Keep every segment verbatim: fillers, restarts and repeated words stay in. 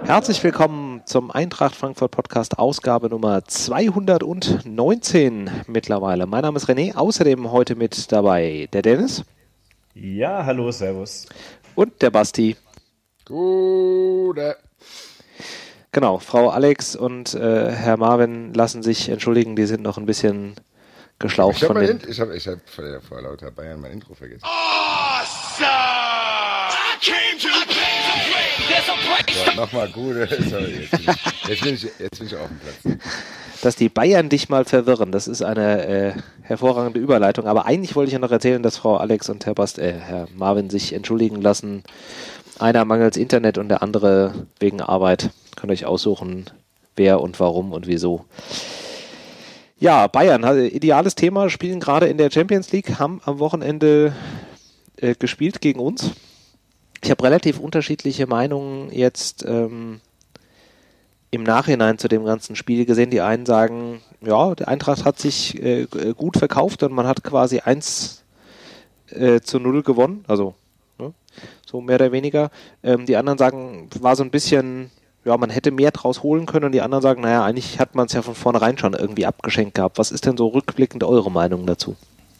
Herzlich willkommen zum Eintracht Frankfurt Podcast, Ausgabe Nummer zweihundertneunzehn mittlerweile. Mein Name ist René, außerdem heute mit dabei der Dennis. Ja, hallo, servus. Und der Basti. Gute. Genau, Frau Alex und äh, Herr Marvin lassen sich entschuldigen, die sind noch ein bisschen geschlaucht. Ich habe von den... ich hab, ich hab vor, vor lauter Bayern mein Intro vergessen. Awesome! I came to play, to play. There's a break. So, nochmal Gute. Sorry, jetzt, bin ich, jetzt, bin ich, jetzt bin ich auf dem Platz. Dass die Bayern dich mal verwirren, das ist eine äh, hervorragende Überleitung. Aber eigentlich wollte ich ja noch erzählen, dass Frau Alex und Herr, Bast, äh, Herr Marvin sich entschuldigen lassen. Einer mangels Internet und der andere wegen Arbeit. Könnt ihr euch aussuchen, wer und warum und wieso. Ja, Bayern, ideales Thema, spielen gerade in der Champions League, haben am Wochenende äh, gespielt gegen uns. Ich habe relativ unterschiedliche Meinungen jetzt ähm, im Nachhinein zu dem ganzen Spiel gesehen. Die einen sagen, ja, der Eintracht hat sich äh, gut verkauft und man hat quasi eins äh, zu null gewonnen, also ne, so mehr oder weniger. Ähm, die anderen sagen, war so ein bisschen... ja, man hätte mehr draus holen können und die anderen sagen, naja, eigentlich hat man es ja von vornherein schon irgendwie abgeschenkt gehabt. Was ist denn so rückblickend eure Meinung dazu?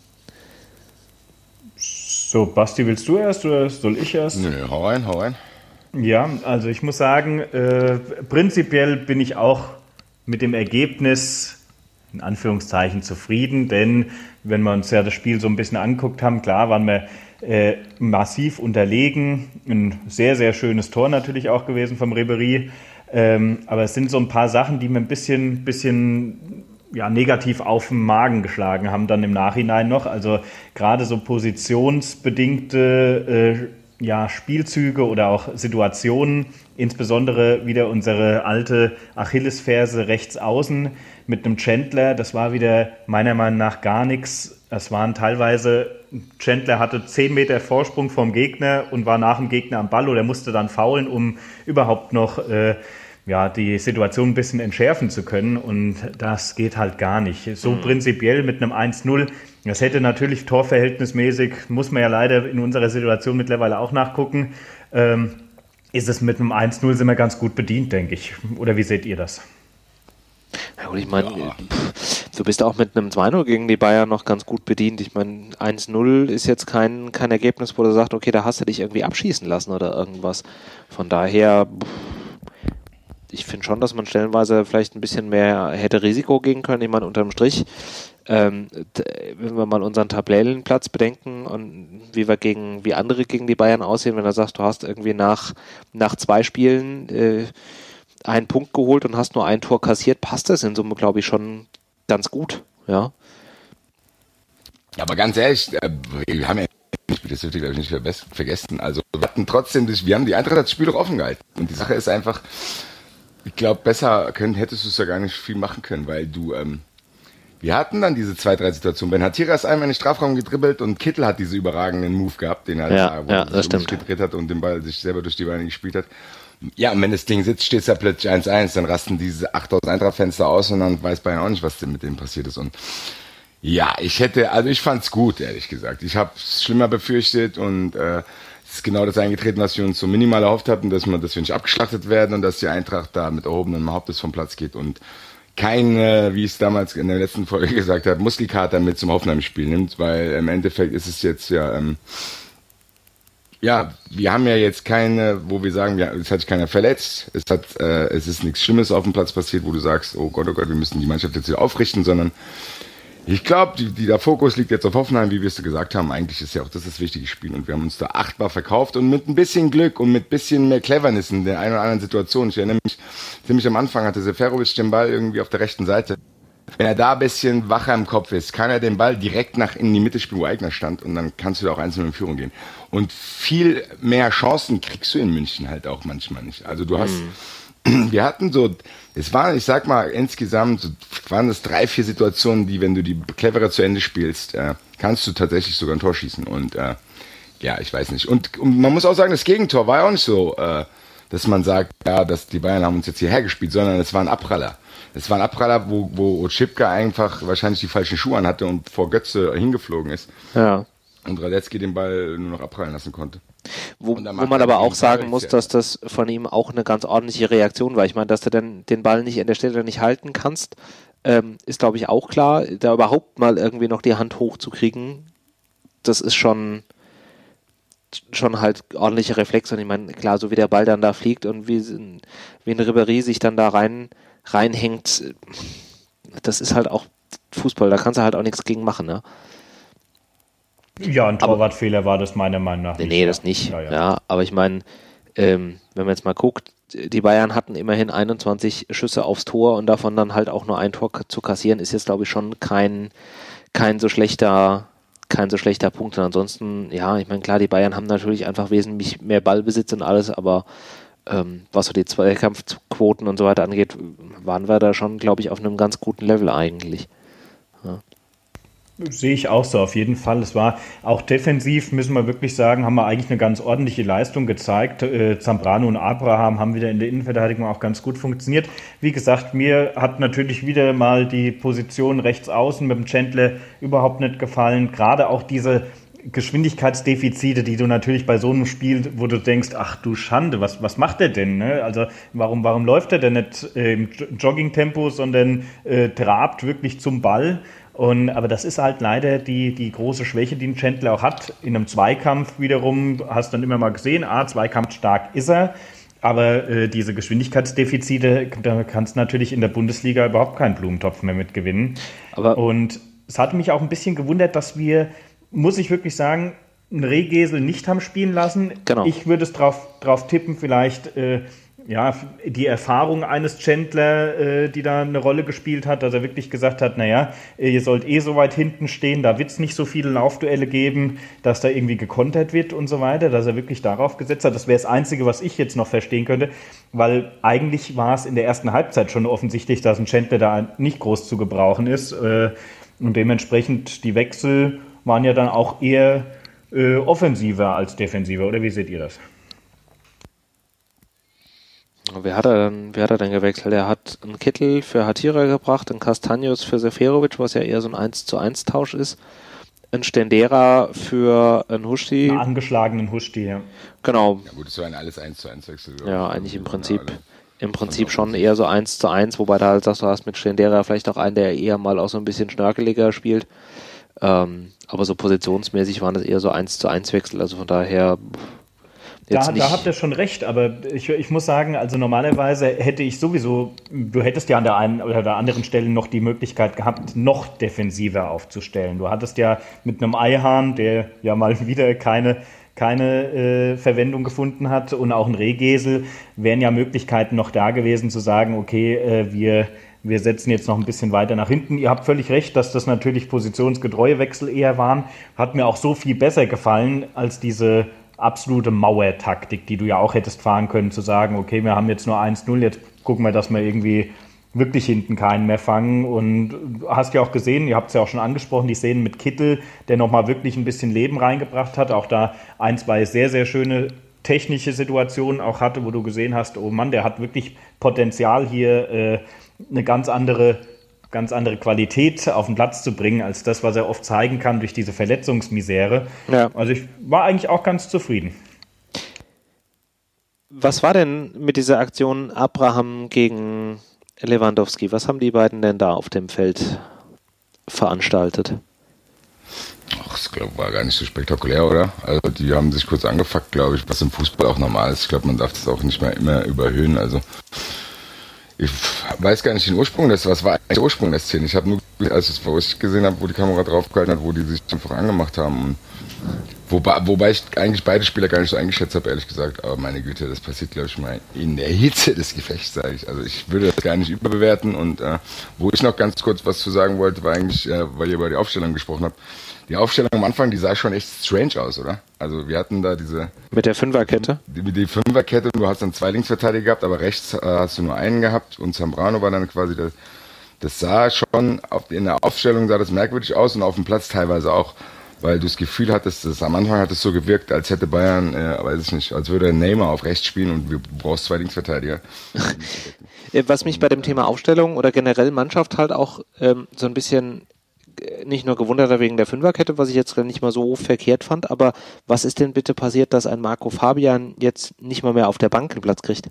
So, Basti, willst du erst oder soll ich erst? Nö, hau rein, hau rein. Ja, also ich muss sagen, äh, prinzipiell bin ich auch mit dem Ergebnis in Anführungszeichen zufrieden, denn wenn wir uns ja das Spiel so ein bisschen angeguckt haben, klar waren wir äh, massiv unterlegen, ein sehr, sehr schönes Tor natürlich auch gewesen vom Ribéry, ähm, aber es sind so ein paar Sachen, die mir ein bisschen, bisschen ja, negativ auf den Magen geschlagen haben dann im Nachhinein noch, also gerade so positionsbedingte äh, ja, Spielzüge oder auch Situationen, insbesondere wieder unsere alte Achillesferse rechts außen mit einem Chandler, das war wieder meiner Meinung nach gar nichts. Es waren teilweise, Chandler hatte zehn Meter Vorsprung vom Gegner und war nach dem Gegner am Ball oder musste dann faulen, um überhaupt noch äh, ja, die Situation ein bisschen entschärfen zu können und das geht halt gar nicht. So mhm. prinzipiell mit einem eins null, das hätte natürlich torverhältnismäßig, muss man ja leider in unserer Situation mittlerweile auch nachgucken, ähm, ist es mit einem eins null sind wir ganz gut bedient, denke ich. Oder wie seht ihr das? Ja gut, ich meine, ja. Du bist auch mit einem zwei null gegen die Bayern noch ganz gut bedient. Ich meine, eins null ist jetzt kein, kein Ergebnis, wo du sagst, okay, da hast du dich irgendwie abschießen lassen oder irgendwas. Von daher, ich finde schon, dass man stellenweise vielleicht ein bisschen mehr hätte Risiko gehen können. Ich meine, unterm Strich, ähm, wenn wir mal unseren Tabellenplatz bedenken und wie wir gegen, wie andere gegen die Bayern aussehen, wenn du sagst, du hast irgendwie nach, nach zwei Spielen äh, einen Punkt geholt und hast nur ein Tor kassiert, passt das in Summe, glaube ich, schon ganz gut, ja. Ja, aber ganz ehrlich, wir haben ja das dürfte ich glaube ich nicht vergessen, also wir hatten trotzdem, wir haben die Eintracht das Spiel doch offen gehalten und die Sache ist einfach, ich glaube, besser können, hättest du es ja gar nicht viel machen können, weil du, ähm, wir hatten dann diese zwei, drei Situationen. Ben Hatira ist einmal in den Strafraum gedribbelt und Kittel hat diese überragenden Move gehabt, den er ja, wo ja, er das sich stimmt. gedreht hat und den Ball sich selber durch die Beine gespielt hat. Ja, und wenn das Ding sitzt, steht es ja plötzlich eins eins, dann rasten diese achttausend Eintracht-Fenster aus und dann weiß Bayern auch nicht, was denn mit dem passiert ist. Und ja, ich hätte, also ich fand's gut, ehrlich gesagt. Ich habe es schlimmer befürchtet und äh, es ist genau das eingetreten, was wir uns so minimal erhofft hatten, dass wir, dass wir nicht abgeschlachtet werden und dass die Eintracht da mit erhobenem Hauptes vom Platz geht und kein, äh, wie ich es damals in der letzten Folge gesagt habe, Muskelkater mit zum Hoffenheim-Spiel nimmt, weil im Endeffekt ist es jetzt ja, ähm, ja, wir haben ja jetzt keine, wo wir sagen, ja, es hat sich keiner verletzt, es hat, äh, es ist nichts Schlimmes auf dem Platz passiert, wo du sagst, oh Gott, oh Gott, wir müssen die Mannschaft jetzt wieder aufrichten, sondern ich glaube, die, die, der Fokus liegt jetzt auf Hoffenheim, wie wir es gesagt haben. Eigentlich ist ja auch das das wichtige Spiel und wir haben uns da achtbar verkauft und mit ein bisschen Glück und mit ein bisschen mehr Cleverness in der einen oder anderen Situation. Ich erinnere mich, ziemlich am Anfang hatte Seferovic den Ball irgendwie auf der rechten Seite. Wenn er da ein bisschen wacher im Kopf ist, kann er den Ball direkt nach in die Mitte spielen, wo Eigner stand und dann kannst du da auch einzeln in Führung gehen. Und viel mehr Chancen kriegst du in München halt auch manchmal nicht. Also du hast, mhm. wir hatten so, es waren, ich sag mal, insgesamt so, waren es drei, vier Situationen, die, wenn du die cleverer zu Ende spielst, äh, kannst du tatsächlich sogar ein Tor schießen. Und äh, ja, ich weiß nicht. Und, und man muss auch sagen, das Gegentor war ja auch nicht so, äh, dass man sagt, ja, dass die Bayern haben uns jetzt hierher gespielt, sondern es war ein Abpraller. Es war ein Abpraller, wo, wo Oczipka einfach wahrscheinlich die falschen Schuhe an hatte und vor Götze hingeflogen ist. Ja. und Radetzky den Ball nur noch abprallen lassen konnte. Wo, wo man aber auch sagen muss, dass das von ihm auch eine ganz ordentliche Reaktion war. Ich meine, dass du dann den Ball nicht an der Stelle nicht halten kannst, ähm, ist glaube ich auch klar. Da überhaupt mal irgendwie noch die Hand hochzukriegen, das ist schon schon halt ordentlicher Reflex. Und ich meine, klar, so wie der Ball dann da fliegt und wie, wie ein Ribéry sich dann da rein reinhängt, das ist halt auch Fußball, da kannst du halt auch nichts gegen machen, ne? Ja, ein Torwartfehler war das meiner Meinung nach nicht. Nee, nee, das nicht. Ja, ja. ja aber ich meine, ähm, wenn man jetzt mal guckt, die Bayern hatten immerhin einundzwanzig Schüsse aufs Tor und davon dann halt auch nur ein Tor zu kassieren, ist jetzt glaube ich schon kein, kein so schlechter kein so schlechter Punkt. Und ansonsten, ja, ich meine, klar, die Bayern haben natürlich einfach wesentlich mehr Ballbesitz und alles, aber ähm, was so die Zweikampfquoten und so weiter angeht, waren wir da schon, glaube ich, auf einem ganz guten Level eigentlich. Ja. Sehe ich auch so, auf jeden Fall. Es war auch defensiv, müssen wir wirklich sagen, haben wir eigentlich eine ganz ordentliche Leistung gezeigt. Äh, Zambrano und Abraham haben wieder in der Innenverteidigung auch ganz gut funktioniert. Wie gesagt, mir hat natürlich wieder mal die Position rechts außen mit dem Chandler überhaupt nicht gefallen. Gerade auch diese Geschwindigkeitsdefizite, die du natürlich bei so einem Spiel, wo du denkst, ach du Schande, was, was macht der denn? Ne? Also warum, warum läuft er denn nicht äh, im Joggingtempo, sondern äh, trabt wirklich zum Ball? Und, aber das ist halt leider die, die große Schwäche, die ein Chandler auch hat. In einem Zweikampf wiederum hast du dann immer mal gesehen, ah, zweikampfstark ist er, aber äh, diese Geschwindigkeitsdefizite, da kannst du natürlich in der Bundesliga überhaupt keinen Blumentopf mehr mit gewinnen. Aber und es hat mich auch ein bisschen gewundert, dass wir, muss ich wirklich sagen, einen Rehgesel nicht haben spielen lassen. Genau. Ich würde es drauf, drauf tippen, vielleicht äh, ja, die Erfahrung eines Chandler, äh, die da eine Rolle gespielt hat, dass er wirklich gesagt hat, naja, ihr sollt eh so weit hinten stehen, da wird es nicht so viele Laufduelle geben, dass da irgendwie gekontert wird und so weiter, dass er wirklich darauf gesetzt hat. Das wäre das Einzige, was ich jetzt noch verstehen könnte, weil eigentlich war es in der ersten Halbzeit schon offensichtlich, dass ein Chandler da nicht groß zu gebrauchen ist äh, und dementsprechend die Wechsel waren ja dann auch eher äh, offensiver als defensiver, oder wie seht ihr das? Wer hat er dann, wer hat er dann gewechselt? Er hat einen Kittel für Hatira gebracht, einen Castaños für Seferovic, was ja eher so ein eins zu eins Tausch ist, einen Stendera für einen Huschti. Einen angeschlagenen Huschti, ja. Genau. Ja gut, das war ein alles eins zu eins Wechsel. Ja, eigentlich im Prinzip, im Prinzip schon eher so eins zu eins, wobei da halt sagst, du hast mit Stendera vielleicht auch einen, der eher mal auch so ein bisschen schnörkeliger spielt. Ähm, aber so positionsmäßig waren das eher so eins zu eins Wechsel, also von daher... Da, da habt ihr schon recht, aber ich, ich muss sagen, also normalerweise hätte ich sowieso, du hättest ja an der einen oder der anderen Stelle noch die Möglichkeit gehabt, noch defensiver aufzustellen. Du hattest ja mit einem Eihahn, der ja mal wieder keine, keine äh, Verwendung gefunden hat, und auch ein Rehgesel, wären ja Möglichkeiten noch da gewesen zu sagen, okay, äh, wir... Wir setzen jetzt noch ein bisschen weiter nach hinten. Ihr habt völlig recht, dass das natürlich positionsgetreue Wechsel eher waren. Hat mir auch so viel besser gefallen als diese absolute Mauertaktik, die du ja auch hättest fahren können, zu sagen, okay, wir haben jetzt nur eins null, jetzt gucken wir, dass wir irgendwie wirklich hinten keinen mehr fangen. Und du hast ja auch gesehen, ihr habt es ja auch schon angesprochen, die Szenen mit Kittel, der nochmal wirklich ein bisschen Leben reingebracht hat. Auch da ein, zwei sehr, sehr schöne technische Situationen auch hatte, wo du gesehen hast, oh Mann, der hat wirklich Potenzial hier, äh, eine ganz andere, ganz andere Qualität auf den Platz zu bringen, als das, was er oft zeigen kann durch diese Verletzungsmisere. Ja. Also ich war eigentlich auch ganz zufrieden. Was war denn mit dieser Aktion Abraham gegen Lewandowski? Was haben die beiden denn da auf dem Feld veranstaltet? Ach, das glaube ich war gar nicht so spektakulär, oder? Also die haben sich kurz angefuckt, glaube ich, was im Fußball auch normal ist. Ich glaube, man darf das auch nicht mehr immer überhöhen. Also ich weiß gar nicht den Ursprung des, was war eigentlich der Ursprung der Szene? Ich habe nur, als ich es gesehen habe, wo die Kamera draufgehalten hat, wo die sich einfach angemacht haben. Und wobei, wobei ich eigentlich beide Spieler gar nicht so eingeschätzt habe, ehrlich gesagt. Aber meine Güte, das passiert, glaube ich, mal in der Hitze des Gefechts, sage ich. Also ich würde das gar nicht überbewerten. Und äh, wo ich noch ganz kurz was zu sagen wollte, war eigentlich, äh, weil ihr über die Aufstellung gesprochen habt. Die Aufstellung am Anfang, die sah schon echt strange aus, oder? Also wir hatten da diese... Mit der Fünferkette? Die, die Fünferkette, du hast dann zwei Linksverteidiger gehabt, aber rechts äh, hast du nur einen gehabt und Zambrano war dann quasi... Das, das sah schon, auf, in der Aufstellung sah das merkwürdig aus und auf dem Platz teilweise auch, weil du das Gefühl hattest, dass am Anfang hat es so gewirkt, als hätte Bayern, äh, weiß ich nicht, als würde Neymar auf rechts spielen und du brauchst zwei Linksverteidiger. Was mich bei dem Thema Aufstellung oder generell Mannschaft halt auch ähm, so ein bisschen nicht nur gewundert hat wegen der Fünferkette, was ich jetzt nicht mal so verkehrt fand, aber was ist denn bitte passiert, dass ein Marco Fabian jetzt nicht mal mehr auf der Bank einen Platz kriegt?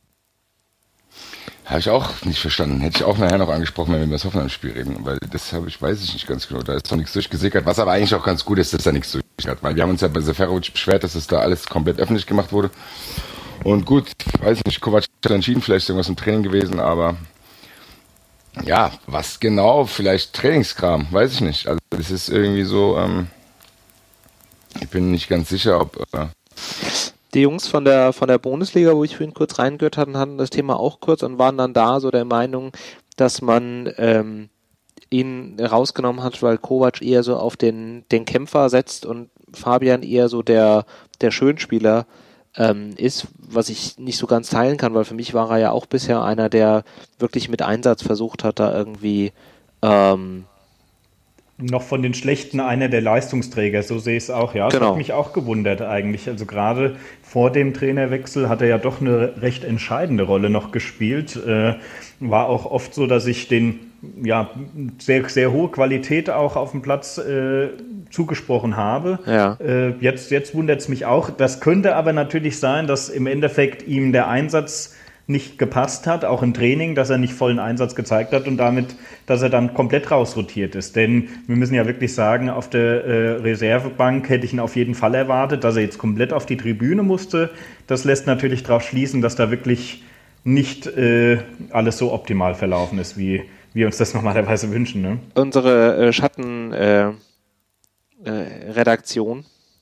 Habe ich auch nicht verstanden. Hätte ich auch nachher noch angesprochen, wenn wir über das Hoffenheim-Spiel reden, weil das habe ich, weiß ich nicht ganz genau. Da ist noch nichts durchgesickert, was aber eigentlich auch ganz gut ist, dass da nichts durchgesickert, weil wir haben uns ja bei Seferovic beschwert, dass das da alles komplett öffentlich gemacht wurde. Und gut, weiß nicht, Kovac hat entschieden, vielleicht ist irgendwas im Training gewesen, aber ja, was genau, vielleicht Trainingskram, weiß ich nicht. Also das ist irgendwie so, ähm, ich bin nicht ganz sicher, ob... Äh, Die Jungs von der von der Bundesliga, wo ich vorhin kurz reingehört hatte, hatten das Thema auch kurz und waren dann da so der Meinung, dass man ähm, ihn rausgenommen hat, weil Kovac eher so auf den den Kämpfer setzt und Fabian eher so der der Schönspieler ähm, ist, was ich nicht so ganz teilen kann, weil für mich war er ja auch bisher einer, der wirklich mit Einsatz versucht hat, da irgendwie ähm, noch von den Schlechten einer der Leistungsträger, so sehe ich es auch, ja. Das Genau. hat mich auch gewundert eigentlich. Also gerade vor dem Trainerwechsel hat er ja doch eine recht entscheidende Rolle noch gespielt. Äh, war auch oft so, dass ich den ja sehr, sehr hohe Qualität auch auf dem Platz äh, zugesprochen habe. Ja. Äh, jetzt jetzt wundert es mich auch. Das könnte aber natürlich sein, dass im Endeffekt ihm der Einsatz nicht gepasst hat, auch im Training, dass er nicht vollen Einsatz gezeigt hat und damit, dass er dann komplett rausrotiert ist. Denn wir müssen ja wirklich sagen, auf der äh, Reservebank hätte ich ihn auf jeden Fall erwartet, dass er jetzt komplett auf die Tribüne musste. Das lässt natürlich darauf schließen, dass da wirklich nicht äh, alles so optimal verlaufen ist, wie wir uns das normalerweise wünschen. Ne? Unsere äh, Schattenredaktion äh, äh, Redaktion,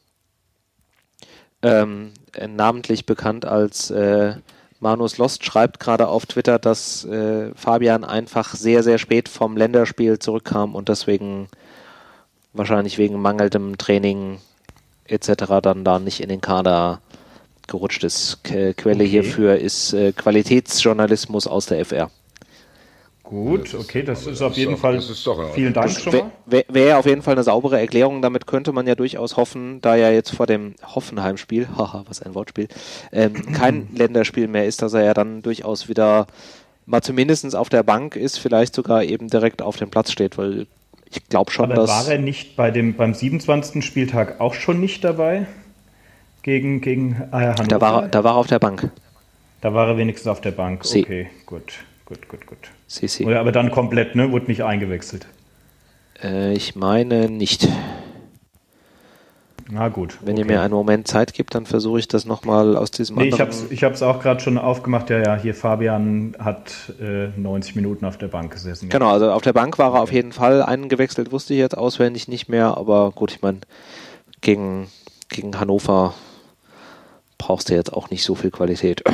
ähm, äh, namentlich bekannt als äh, Manus Lost, schreibt gerade auf Twitter, dass äh, Fabian einfach sehr, sehr spät vom Länderspiel zurückkam und deswegen wahrscheinlich wegen mangelndem Training et cetera dann da nicht in den Kader gerutscht ist. K- Quelle Okay. hierfür ist äh, Qualitätsjournalismus aus der F R. Gut, okay, das ist auf ist jeden doch- Fall. das ist doch in Ordnung. Vielen Dank schon Wäre mal. wär, wär auf jeden Fall eine saubere Erklärung, damit könnte man ja durchaus hoffen, da ja jetzt vor dem Hoffenheim-Spiel, haha, was ein Wortspiel, ähm, kein Länderspiel mehr ist, dass er ja dann durchaus wieder mal zumindest auf der Bank ist, vielleicht sogar eben direkt auf dem Platz steht, weil ich glaube schon, Aber dass... war er nicht bei dem, beim siebenundzwanzigsten Spieltag auch schon nicht dabei? Gegen, gegen äh, Hannover? da, war, da war er auf der Bank. Da war er wenigstens auf der Bank. Sie. Okay, gut, gut, gut, gut. Si, si. Oder, aber dann komplett, ne? Wurde nicht eingewechselt. Äh, ich meine nicht. Na gut. Wenn okay. ihr mir einen Moment Zeit gibt, dann versuche ich das nochmal aus diesem Nee, ich anderen... hab's, ich hab's auch gerade schon aufgemacht. Ja, ja, hier Fabian hat äh, neunzig Minuten auf der Bank gesessen. Genau, also auf der Bank war er auf jeden Fall eingewechselt, wusste ich jetzt auswendig nicht mehr, aber gut, ich meine, gegen, gegen Hannover brauchst du jetzt auch nicht so viel Qualität.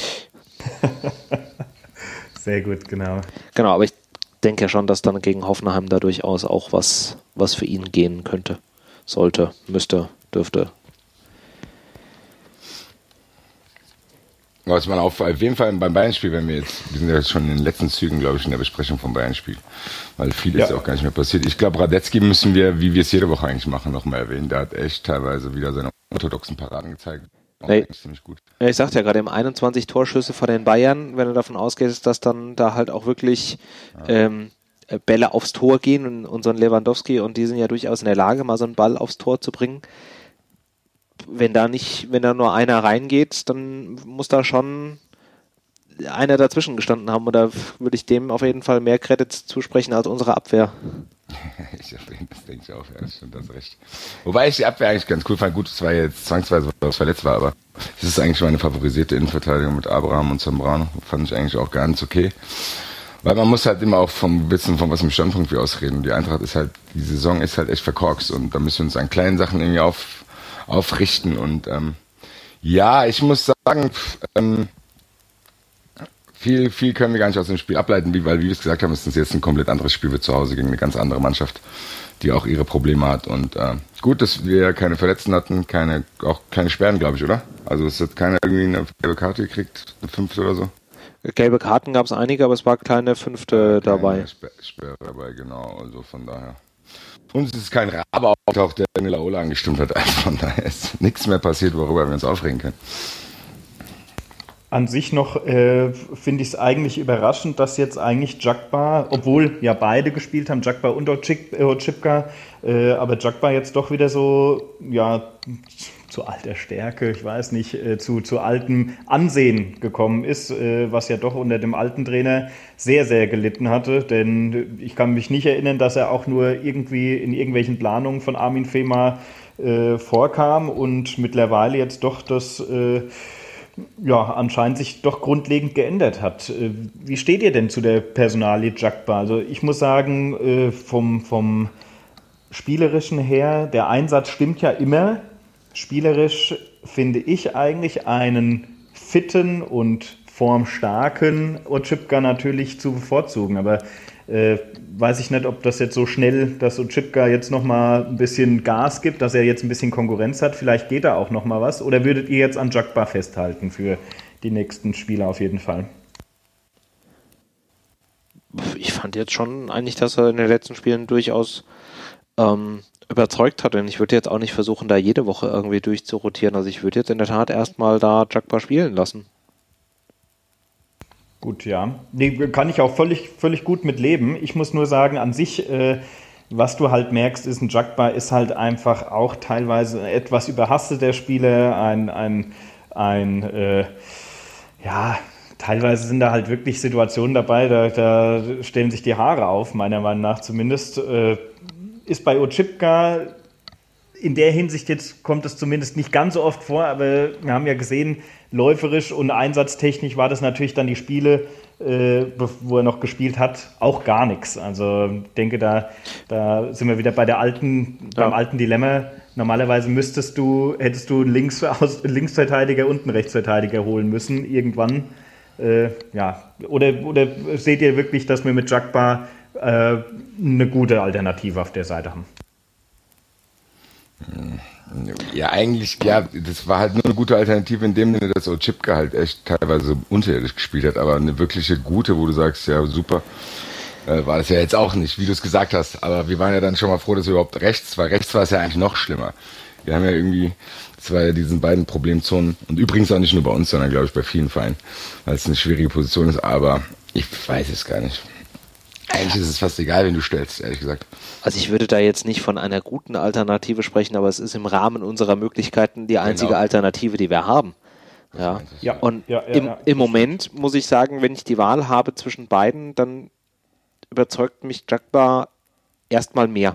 Sehr gut, genau. Genau, aber ich denke ja schon, dass dann gegen Hoffenheim da durchaus auch was, was für ihn gehen könnte, sollte, müsste, dürfte. Was man auf, auf jeden Fall beim Bayern-Spiel, wenn wir jetzt, wir sind ja jetzt schon in den letzten Zügen, glaube ich, in der Besprechung vom Bayern-Spiel, weil viel ist Ja. ja auch gar nicht mehr passiert. Ich glaube, Radetzky müssen wir, wie wir es jede Woche eigentlich machen, nochmal erwähnen. Der hat echt teilweise wieder seine orthodoxen Paraden gezeigt. Auch Nee. eigentlich ziemlich gut. Ja, ich sagte ja gerade, im einundzwanzig Torschüsse von den Bayern, wenn du davon ausgehst, dass dann da halt auch wirklich ähm, Bälle aufs Tor gehen und unseren Lewandowski, und die sind ja durchaus in der Lage, mal so einen Ball aufs Tor zu bringen. Wenn da nicht, wenn da nur einer reingeht, dann muss da schon einer dazwischen gestanden haben, oder würde ich dem auf jeden Fall mehr Credits zusprechen als unsere Abwehr. Ich erwähne, das denke ich auch, ja, das stimmt, das recht. Wobei ich die Abwehr eigentlich ganz cool fand. Gut, es war jetzt zwangsweise, weil es verletzt war, aber es ist eigentlich meine favorisierte Innenverteidigung mit Abraham und Zambrano. Fand ich eigentlich auch ganz okay. Weil man muss halt immer auch vom Wissen, von was im Standpunkt wir ausreden. Die Eintracht ist halt, die Saison ist halt echt verkorkst und da müssen wir uns an kleinen Sachen irgendwie auf, aufrichten. Und ähm, ja, ich muss sagen, pff, ähm, viel, viel können wir gar nicht aus dem Spiel ableiten, wie, weil, wie wir es gesagt haben, ist es jetzt ein komplett anderes Spiel wie zu Hause gegen eine ganz andere Mannschaft, die auch ihre Probleme hat. Und äh, gut, dass wir keine Verletzten hatten, keine, auch keine Sperren, glaube ich, oder? Also es hat keiner irgendwie eine gelbe Karte gekriegt, eine fünfte oder so. Gelbe Karten gab es einige, aber es war keine fünfte dabei. Keine Sperre, Sperre dabei, genau. Also von daher. Uns ist kein Rabe aufgetaucht, der eine Laola angestimmt hat. Also von daher ist nichts mehr passiert, worüber wir uns aufregen können. an sich noch äh, finde ich es eigentlich überraschend, dass jetzt eigentlich Jagba, obwohl ja beide gespielt haben, Jagba und Oczipka, äh, aber Jagba jetzt doch wieder so, ja, zu alter Stärke, ich weiß nicht, äh, zu, zu altem Ansehen gekommen ist, äh, was ja doch unter dem alten Trainer sehr, sehr gelitten hatte, denn ich kann mich nicht erinnern, dass er auch nur irgendwie in irgendwelchen Planungen von Armin Fehmer äh, vorkam und mittlerweile jetzt doch das äh, ja, anscheinend sich doch grundlegend geändert hat. Äh, wie steht ihr denn zu der Personalie Jagba? Also ich muss sagen, äh, vom, vom Spielerischen her, der Einsatz stimmt ja immer. Spielerisch finde ich eigentlich einen fitten und formstarken Oczipka natürlich zu bevorzugen. Aber äh, weiß ich nicht, ob das jetzt so schnell, dass Oczipka jetzt nochmal ein bisschen Gas gibt, dass er jetzt ein bisschen Konkurrenz hat. Vielleicht geht da auch nochmal was. Oder würdet ihr jetzt an Jagba festhalten für die nächsten Spiele auf jeden Fall? Ich fand jetzt schon eigentlich, dass er in den letzten Spielen durchaus ähm, überzeugt hat. Und ich würde jetzt auch nicht versuchen, da jede Woche irgendwie durchzurotieren. Also ich würde jetzt in der Tat erstmal da Jagba spielen lassen. Gut, ja. Nee, kann ich auch völlig, völlig gut mit leben. Ich muss nur sagen, an sich, äh, was du halt merkst, ist, ein Jagba ist halt einfach auch teilweise etwas überhasteter Spieler, ein, ein, ein äh, ja, teilweise sind da halt wirklich Situationen dabei, da, da stellen sich die Haare auf, meiner Meinung nach zumindest. Äh, ist bei Oczipka in der Hinsicht jetzt kommt es zumindest nicht ganz so oft vor, aber wir haben ja gesehen, läuferisch und einsatztechnisch war das natürlich dann die Spiele, äh, wo er noch gespielt hat, auch gar nichts. Also ich denke, da, da sind wir wieder bei der alten, ja. beim alten Dilemma. Normalerweise müsstest du, hättest du einen Links, Linksverteidiger und einen Rechtsverteidiger holen müssen, irgendwann. Äh, ja. Oder, oder seht ihr wirklich, dass wir mit Jagba äh, eine gute Alternative auf der Seite haben? Ja, eigentlich, ja, das war halt nur eine gute Alternative in dem Sinne, dass Oczipka halt echt teilweise unterirdisch gespielt hat, aber eine wirkliche gute, wo du sagst, ja, super, äh, war das ja jetzt auch nicht, wie du es gesagt hast, aber wir waren ja dann schon mal froh, dass wir überhaupt rechts war. Rechts war es ja eigentlich noch schlimmer. Wir haben ja irgendwie, das war ja diesen beiden Problemzonen und übrigens auch nicht nur bei uns, sondern glaube ich bei vielen Vereinen, weil es eine schwierige Position ist, aber ich weiß es gar nicht. Eigentlich ist es fast egal, wen du stellst, ehrlich gesagt. Also ich würde da jetzt nicht von einer guten Alternative sprechen, aber es ist im Rahmen unserer Möglichkeiten die einzige genau. Alternative, die wir haben. Ja. Ja. Und ja, ja, im, ja. im Moment muss ich sagen, wenn ich die Wahl habe zwischen beiden, dann überzeugt mich Jagba erstmal mehr.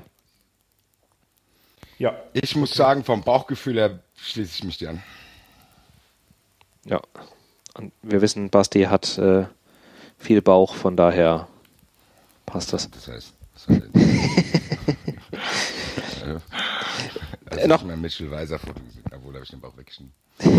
Ja. Ich muss sagen, vom Bauchgefühl her schließe ich mich dir an. Ja. Und wir wissen, Basti hat äh, viel Bauch, von daher passt das. Das heißt, das heißt also noch mehr Mitchell Weiser vorgesehen, obwohl habe ich den Bauch weggeschnitten.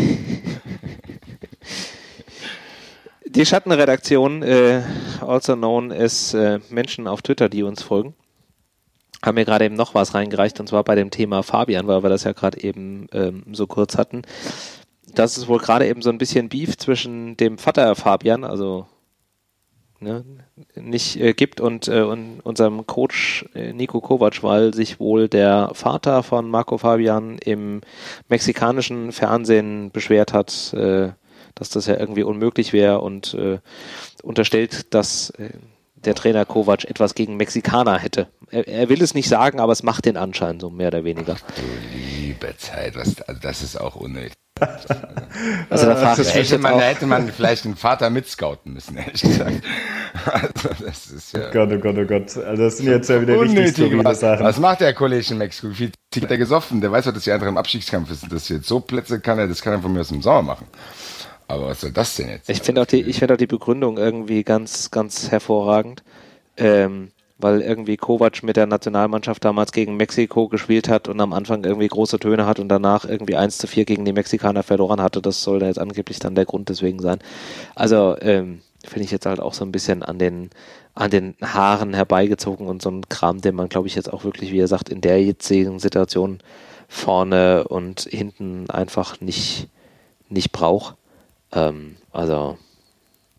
Die Schattenredaktion, äh, also known as äh, Menschen auf Twitter, die uns folgen, haben mir gerade eben noch was reingereicht, und zwar bei dem Thema Fabian, weil wir das ja gerade eben ähm, so kurz hatten. Dass es wohl gerade eben so ein bisschen Beef zwischen dem Vater Fabian, also Ne, nicht äh, gibt und, äh, und unserem Coach äh, Niko Kovac, weil sich wohl der Vater von Marco Fabian im mexikanischen Fernsehen beschwert hat, äh, dass das ja irgendwie unmöglich wäre und äh, unterstellt, dass äh, der Trainer Kovac etwas gegen Mexikaner hätte. Er, er will es nicht sagen, aber es macht den Anschein, so mehr oder weniger. Ach du liebe Zeit, was, also das ist auch unnötig. Also da, fragt da, hätte man, da hätte man vielleicht den Vater mitscouten müssen, ehrlich gesagt. Also das ist ja oh Gott, oh Gott, oh Gott. Also das sind jetzt ja wieder richtig skurrile was, Sachen. was macht der Kollege in Mexiko? Wie viel hat er gesoffen? Der weiß doch, dass die anderen im Abstiegskampf sind. Das jetzt so Plätze kann er, das kann er von mir aus im Sommer machen. Aber was soll das denn jetzt? Ich finde auch die, ich finde auch die Begründung irgendwie ganz, ganz hervorragend. Ähm, weil irgendwie Kovac mit der Nationalmannschaft damals gegen Mexiko gespielt hat und am Anfang irgendwie große Töne hat und danach irgendwie eins zu vier gegen die Mexikaner verloren hatte. Das soll da jetzt angeblich dann der Grund deswegen sein. Also ähm, finde ich jetzt halt auch so ein bisschen an den an den Haaren herbeigezogen und so ein Kram, den man, glaube ich, jetzt auch wirklich, wie er sagt, in der jetzigen Situation vorne und hinten einfach nicht, nicht braucht. Ähm, also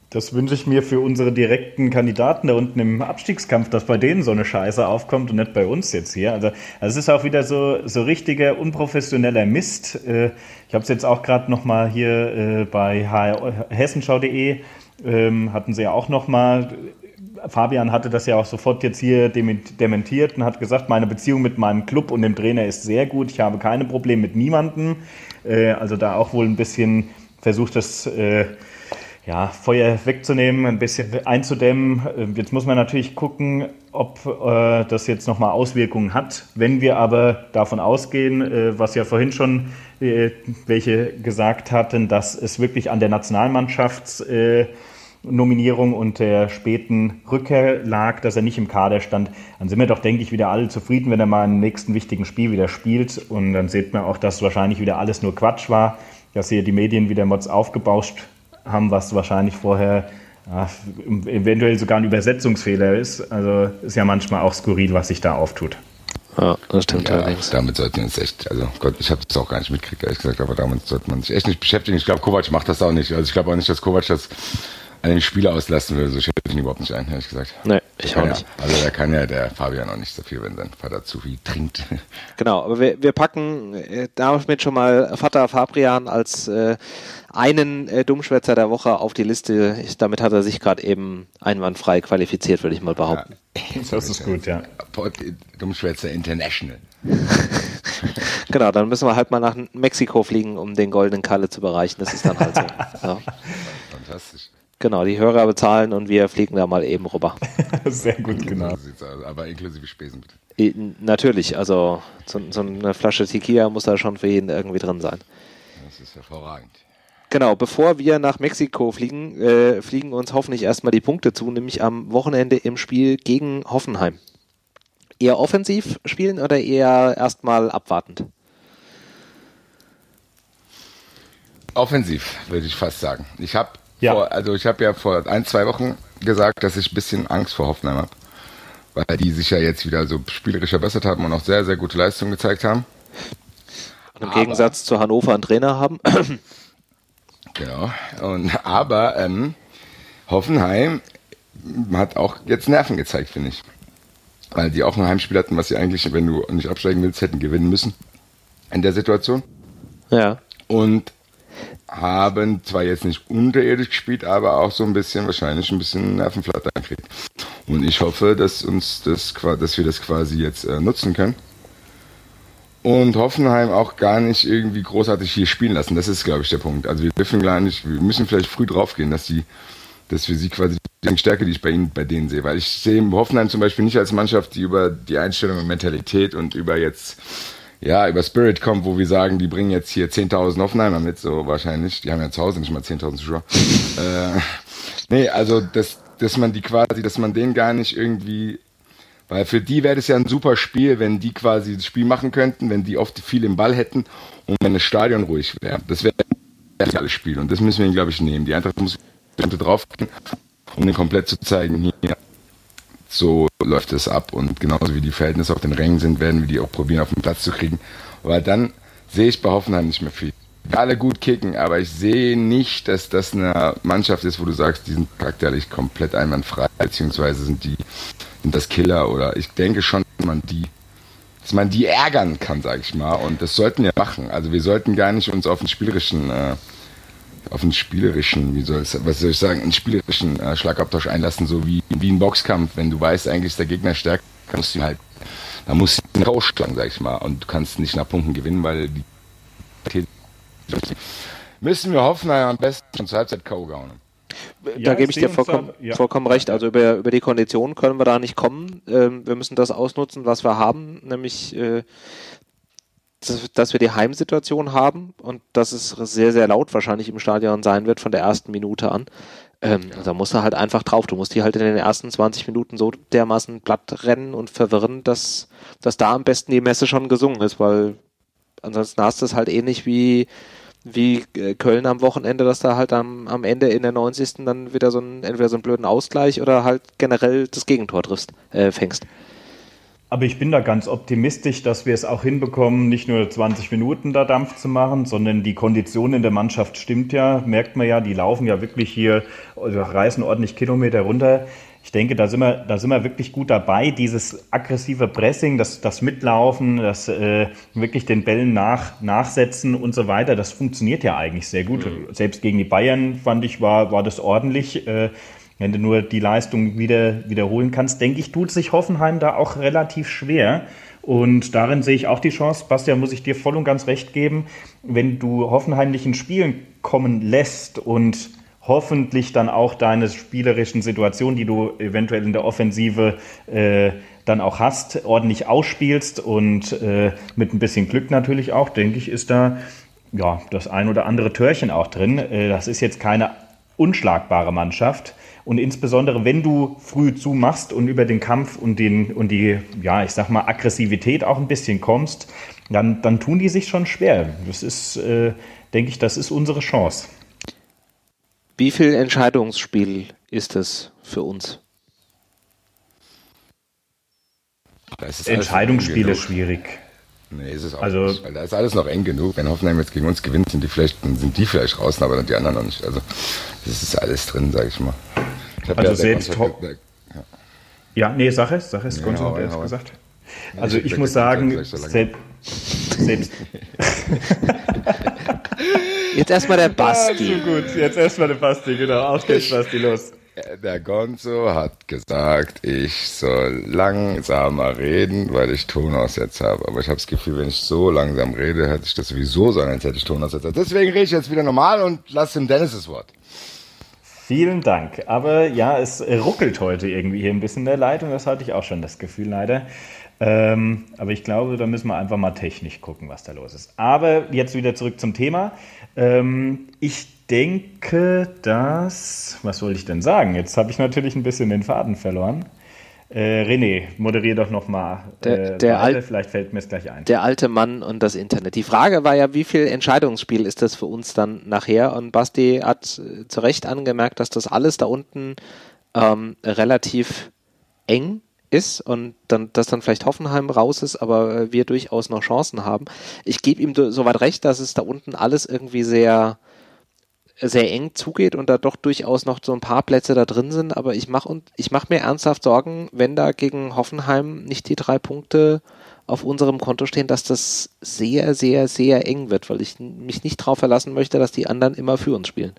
Das wünsche ich mir für unsere direkten Kandidaten da unten im Abstiegskampf, dass bei denen so eine Scheiße aufkommt und nicht bei uns jetzt hier. Also es ist auch wieder so, so richtiger unprofessioneller Mist. Ich habe es jetzt auch gerade nochmal hier bei hessenschau punkt de ähm, hatten sie ja auch nochmal, Fabian hatte das ja auch sofort jetzt hier dementiert und hat gesagt, meine Beziehung mit meinem Club und dem Trainer ist sehr gut, ich habe keine Probleme mit niemandem. Also da auch wohl ein bisschen versucht, das ja, Feuer wegzunehmen, ein bisschen einzudämmen. Jetzt muss man natürlich gucken, ob äh, das jetzt nochmal Auswirkungen hat. Wenn wir aber davon ausgehen, äh, was ja vorhin schon äh, welche gesagt hatten, dass es wirklich an der Nationalmannschaftsnominierung äh, und der späten Rückkehr lag, dass er nicht im Kader stand, dann sind wir doch, denke ich, wieder alle zufrieden, wenn er mal im nächsten wichtigen Spiel wieder spielt. Und dann sieht man auch, dass wahrscheinlich wieder alles nur Quatsch war, dass hier die Medien wieder Mods aufgebauscht haben, was wahrscheinlich vorher ja, eventuell sogar ein Übersetzungsfehler ist. Also ist ja manchmal auch skurril, was sich da auftut. Ja, das stimmt ja, allerdings. Damit sollten wir uns echt, also Gott, ich habe das auch gar nicht mitgekriegt, ehrlich gesagt, aber damit sollte man sich echt nicht beschäftigen. Ich glaube, Kovac macht das auch nicht. Also ich glaube auch nicht, dass Kovac das an den Spieler auslassen will. So schätze ich ihn überhaupt nicht ein, ehrlich gesagt. Nee, ich auch ja, nicht. Also da kann ja der Fabian auch nicht so viel, wenn sein Vater zu viel trinkt. Genau, aber wir, wir packen äh, damit schon mal Vater Fabian als äh, einen äh, Dummschwätzer der Woche auf die Liste. Ich, damit hat er sich gerade eben einwandfrei qualifiziert, würde ich mal behaupten. Ja, das ist gut, ja. Dummschwätzer International. Genau, dann müssen wir halt mal nach Mexiko fliegen, um den goldenen Kalle zu bereichen. Das ist dann halt so. Ja. Fantastisch. Genau, die Hörer bezahlen und wir fliegen da mal eben rüber. Sehr gut, genau. So sieht's aus. Aber inklusive Spesen bitte. Natürlich, also so, so eine Flasche Tequila muss da schon für jeden irgendwie drin sein. Das ist hervorragend. Genau, bevor wir nach Mexiko fliegen, äh, fliegen uns hoffentlich erstmal die Punkte zu, nämlich am Wochenende im Spiel gegen Hoffenheim. Eher offensiv spielen oder eher erstmal abwartend? Offensiv, würde ich fast sagen. Ich habe ja. vor, also ich habe ja vor ein, zwei Wochen gesagt, dass ich ein bisschen Angst vor Hoffenheim habe, weil die sich ja jetzt wieder so spielerisch verbessert haben und auch sehr, sehr gute Leistungen gezeigt haben. Und im aber, Gegensatz zu Hannover einen Trainer haben. Genau. Und, aber ähm, Hoffenheim hat auch jetzt Nerven gezeigt, finde ich. Weil die auch ein Heimspiel hatten, was sie eigentlich, wenn du nicht absteigen willst, hätten gewinnen müssen in der Situation. Ja. Und haben zwar jetzt nicht unterirdisch gespielt, aber auch so ein bisschen, wahrscheinlich ein bisschen Nervenflatter gekriegt. Und ich hoffe, dass uns das, dass wir das quasi jetzt äh, nutzen können. Und Hoffenheim auch gar nicht irgendwie großartig hier spielen lassen. Das ist, glaube ich, der Punkt. Also wir dürfen gar nicht, wir müssen vielleicht früh draufgehen, dass die, dass wir sie quasi die Stärke, die ich bei ihnen, bei denen sehe. Weil ich sehe Hoffenheim zum Beispiel nicht als Mannschaft, die über die Einstellung und Mentalität und über jetzt, ja, über Spirit kommt, wo wir sagen, die bringen jetzt hier zehntausend Hoffenheimer mit, so wahrscheinlich. Die haben ja zu Hause nicht mal zehntausend Zuschauer. äh, nee, also, dass, dass man die quasi, dass man denen gar nicht irgendwie, weil für die wäre das ja ein super Spiel, wenn die quasi das Spiel machen könnten, wenn die oft viel im Ball hätten und wenn das Stadion ruhig wäre. Das wäre ein geiles Spiel und das müssen wir ihnen, glaube ich, nehmen. Die Eintracht muss drauf gehen, um den komplett zu zeigen, hier, so läuft es ab und genauso wie die Verhältnisse auf den Rängen sind, werden wir die auch probieren, auf den Platz zu kriegen. Weil dann sehe ich bei Hoffenheim nicht mehr viel. Alle gut kicken, aber ich sehe nicht, dass das eine Mannschaft ist, wo du sagst, die sind charakterlich komplett einwandfrei, beziehungsweise sind die sind das Killer oder ich denke schon, dass man die, dass man die ärgern kann, sag ich mal, und das sollten wir machen. Also wir sollten gar nicht uns auf den spielerischen, äh, auf den spielerischen, wie soll ich, was soll ich sagen, einen spielerischen äh, Schlagabtausch einlassen, so wie wie ein Boxkampf. Wenn du weißt, eigentlich ist der Gegner stärker, musst du halt, da musst du einen Tausch schlagen, sag ich mal, und du kannst nicht nach Punkten gewinnen, weil die müssen wir hoffen, am besten schon zur Halbzeit K O gehauen. Da ja, gebe ich dir vollkommen, da, ja. vollkommen recht. Also über, über die Konditionen können wir da nicht kommen. Ähm, wir müssen das ausnutzen, was wir haben, nämlich äh, dass, dass wir die Heimsituation haben und dass es sehr, sehr laut wahrscheinlich im Stadion sein wird von der ersten Minute an. Ähm, ja. Da musst du halt einfach drauf. Du musst die halt in den ersten zwanzig Minuten so dermaßen platt rennen und verwirren, dass, dass da am besten die Messe schon gesungen ist, weil ansonsten hast du es halt ähnlich wie wie Köln am Wochenende, dass da halt am, am Ende in der neunzigsten dann wieder so ein, entweder so einen blöden Ausgleich oder halt generell das Gegentor triffst, äh, fängst. Aber ich bin da ganz optimistisch, dass wir es auch hinbekommen, nicht nur zwanzig Minuten da Dampf zu machen, sondern die Kondition in der Mannschaft stimmt ja, merkt man ja, die laufen ja wirklich hier, also reißen ordentlich Kilometer runter. Ich denke, da sind wir, da sind wir wirklich gut dabei. Dieses aggressive Pressing, das, das Mitlaufen, das äh, wirklich den Bällen nach, nachsetzen und so weiter, das funktioniert ja eigentlich sehr gut. Mhm. Selbst gegen die Bayern, fand ich, war, war das ordentlich. Äh, Wenn du nur die Leistung wieder wiederholen kannst, denke ich, tut sich Hoffenheim da auch relativ schwer. Und darin sehe ich auch die Chance, Bastian, muss ich dir voll und ganz recht geben, wenn du Hoffenheim nicht ins Spielen kommen lässt und hoffentlich dann auch deine spielerischen Situationen, die du eventuell in der Offensive äh, dann auch hast, ordentlich ausspielst und äh, mit ein bisschen Glück natürlich auch, denke ich, ist da ja das ein oder andere Törchen auch drin. Äh, das ist jetzt keine unschlagbare Mannschaft. Und insbesondere, wenn du früh zumachst und über den Kampf und, den, und die, ja, ich sag mal, Aggressivität auch ein bisschen kommst, dann, dann tun die sich schon schwer. Das ist, äh, denke ich, das ist unsere Chance. Wie viel Entscheidungsspiel ist es für uns? Ist Entscheidungsspiel ist schwierig. Nee, ist es auch also, nicht, weil da ist alles noch eng genug. Wenn Hoffenheim jetzt gegen uns gewinnt, sind die vielleicht, dann sind die vielleicht draußen, aber dann die anderen noch nicht. Also das ist alles drin, sag ich mal. Ich also ja selbst Konzept, der, ja. ja, nee, sag es, sag es, Gonzo hat jetzt gesagt. Ja, also ich, ich muss sagen, so selbst, selbst jetzt erstmal der Basti. Ja, so gut, jetzt erstmal der Basti, genau, auf geht's, Basti, los. Der Gonzo hat gesagt, ich soll langsamer reden, weil ich Tonaussetzer habe. Aber ich habe das Gefühl, wenn ich so langsam rede, hätte ich das sowieso sein, als hätte ich Tonaussetzer. Deswegen rede ich jetzt wieder normal und lasse dem Dennis das Wort. Vielen Dank. Aber ja, es ruckelt heute irgendwie hier ein bisschen in der Leitung. Das hatte ich auch schon das Gefühl leider. Ähm, aber ich glaube, da müssen wir einfach mal technisch gucken, was da los ist. Aber jetzt wieder zurück zum Thema. Ähm, ich denke, dass... Was wollte ich denn sagen? Jetzt habe ich natürlich ein bisschen den Faden verloren. Äh, René, moderier doch nochmal. Der, der Al- Vielleicht fällt mir es gleich ein. Der alte Mann und das Internet. Die Frage war ja, wie viel Entscheidungsspiel ist das für uns dann nachher? Und Basti hat äh, zu Recht angemerkt, dass das alles da unten ähm, relativ eng ist und dann, dass dann vielleicht Hoffenheim raus ist, aber äh, wir durchaus noch Chancen haben. Ich gebe ihm soweit recht, dass es da unten alles irgendwie sehr sehr eng zugeht und da doch durchaus noch so ein paar Plätze da drin sind, aber ich mache und ich mache mir ernsthaft Sorgen, wenn da gegen Hoffenheim nicht die drei Punkte auf unserem Konto stehen, dass das sehr, sehr, sehr eng wird, weil ich mich nicht darauf verlassen möchte, dass die anderen immer für uns spielen.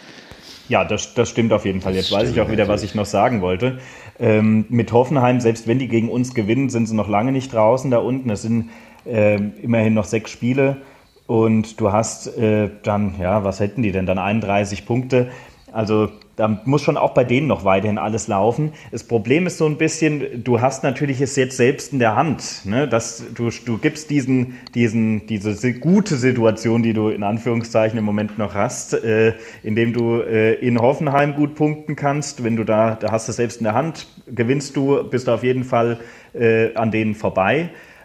Ja, das, das stimmt auf jeden Fall. Jetzt weiß ich auch wieder, was ich noch sagen wollte. Ähm, mit Hoffenheim, selbst wenn die gegen uns gewinnen, sind sie noch lange nicht draußen da unten. Es sind äh, immerhin noch sechs Spiele. Und du hast äh, dann, ja, was hätten die denn dann? einunddreißig Punkte. Also da muss schon auch bei denen noch weiterhin alles laufen. Das Problem ist so ein bisschen, du hast natürlich es jetzt selbst in der Hand. Ne? Dass du, du gibst diesen, diesen, diese gute Situation, die du in Anführungszeichen im Moment noch hast, äh, indem du äh, in Hoffenheim gut punkten kannst. Wenn du da, da hast du es selbst in der Hand, gewinnst du, bist du auf jeden Fall äh, an denen vorbei.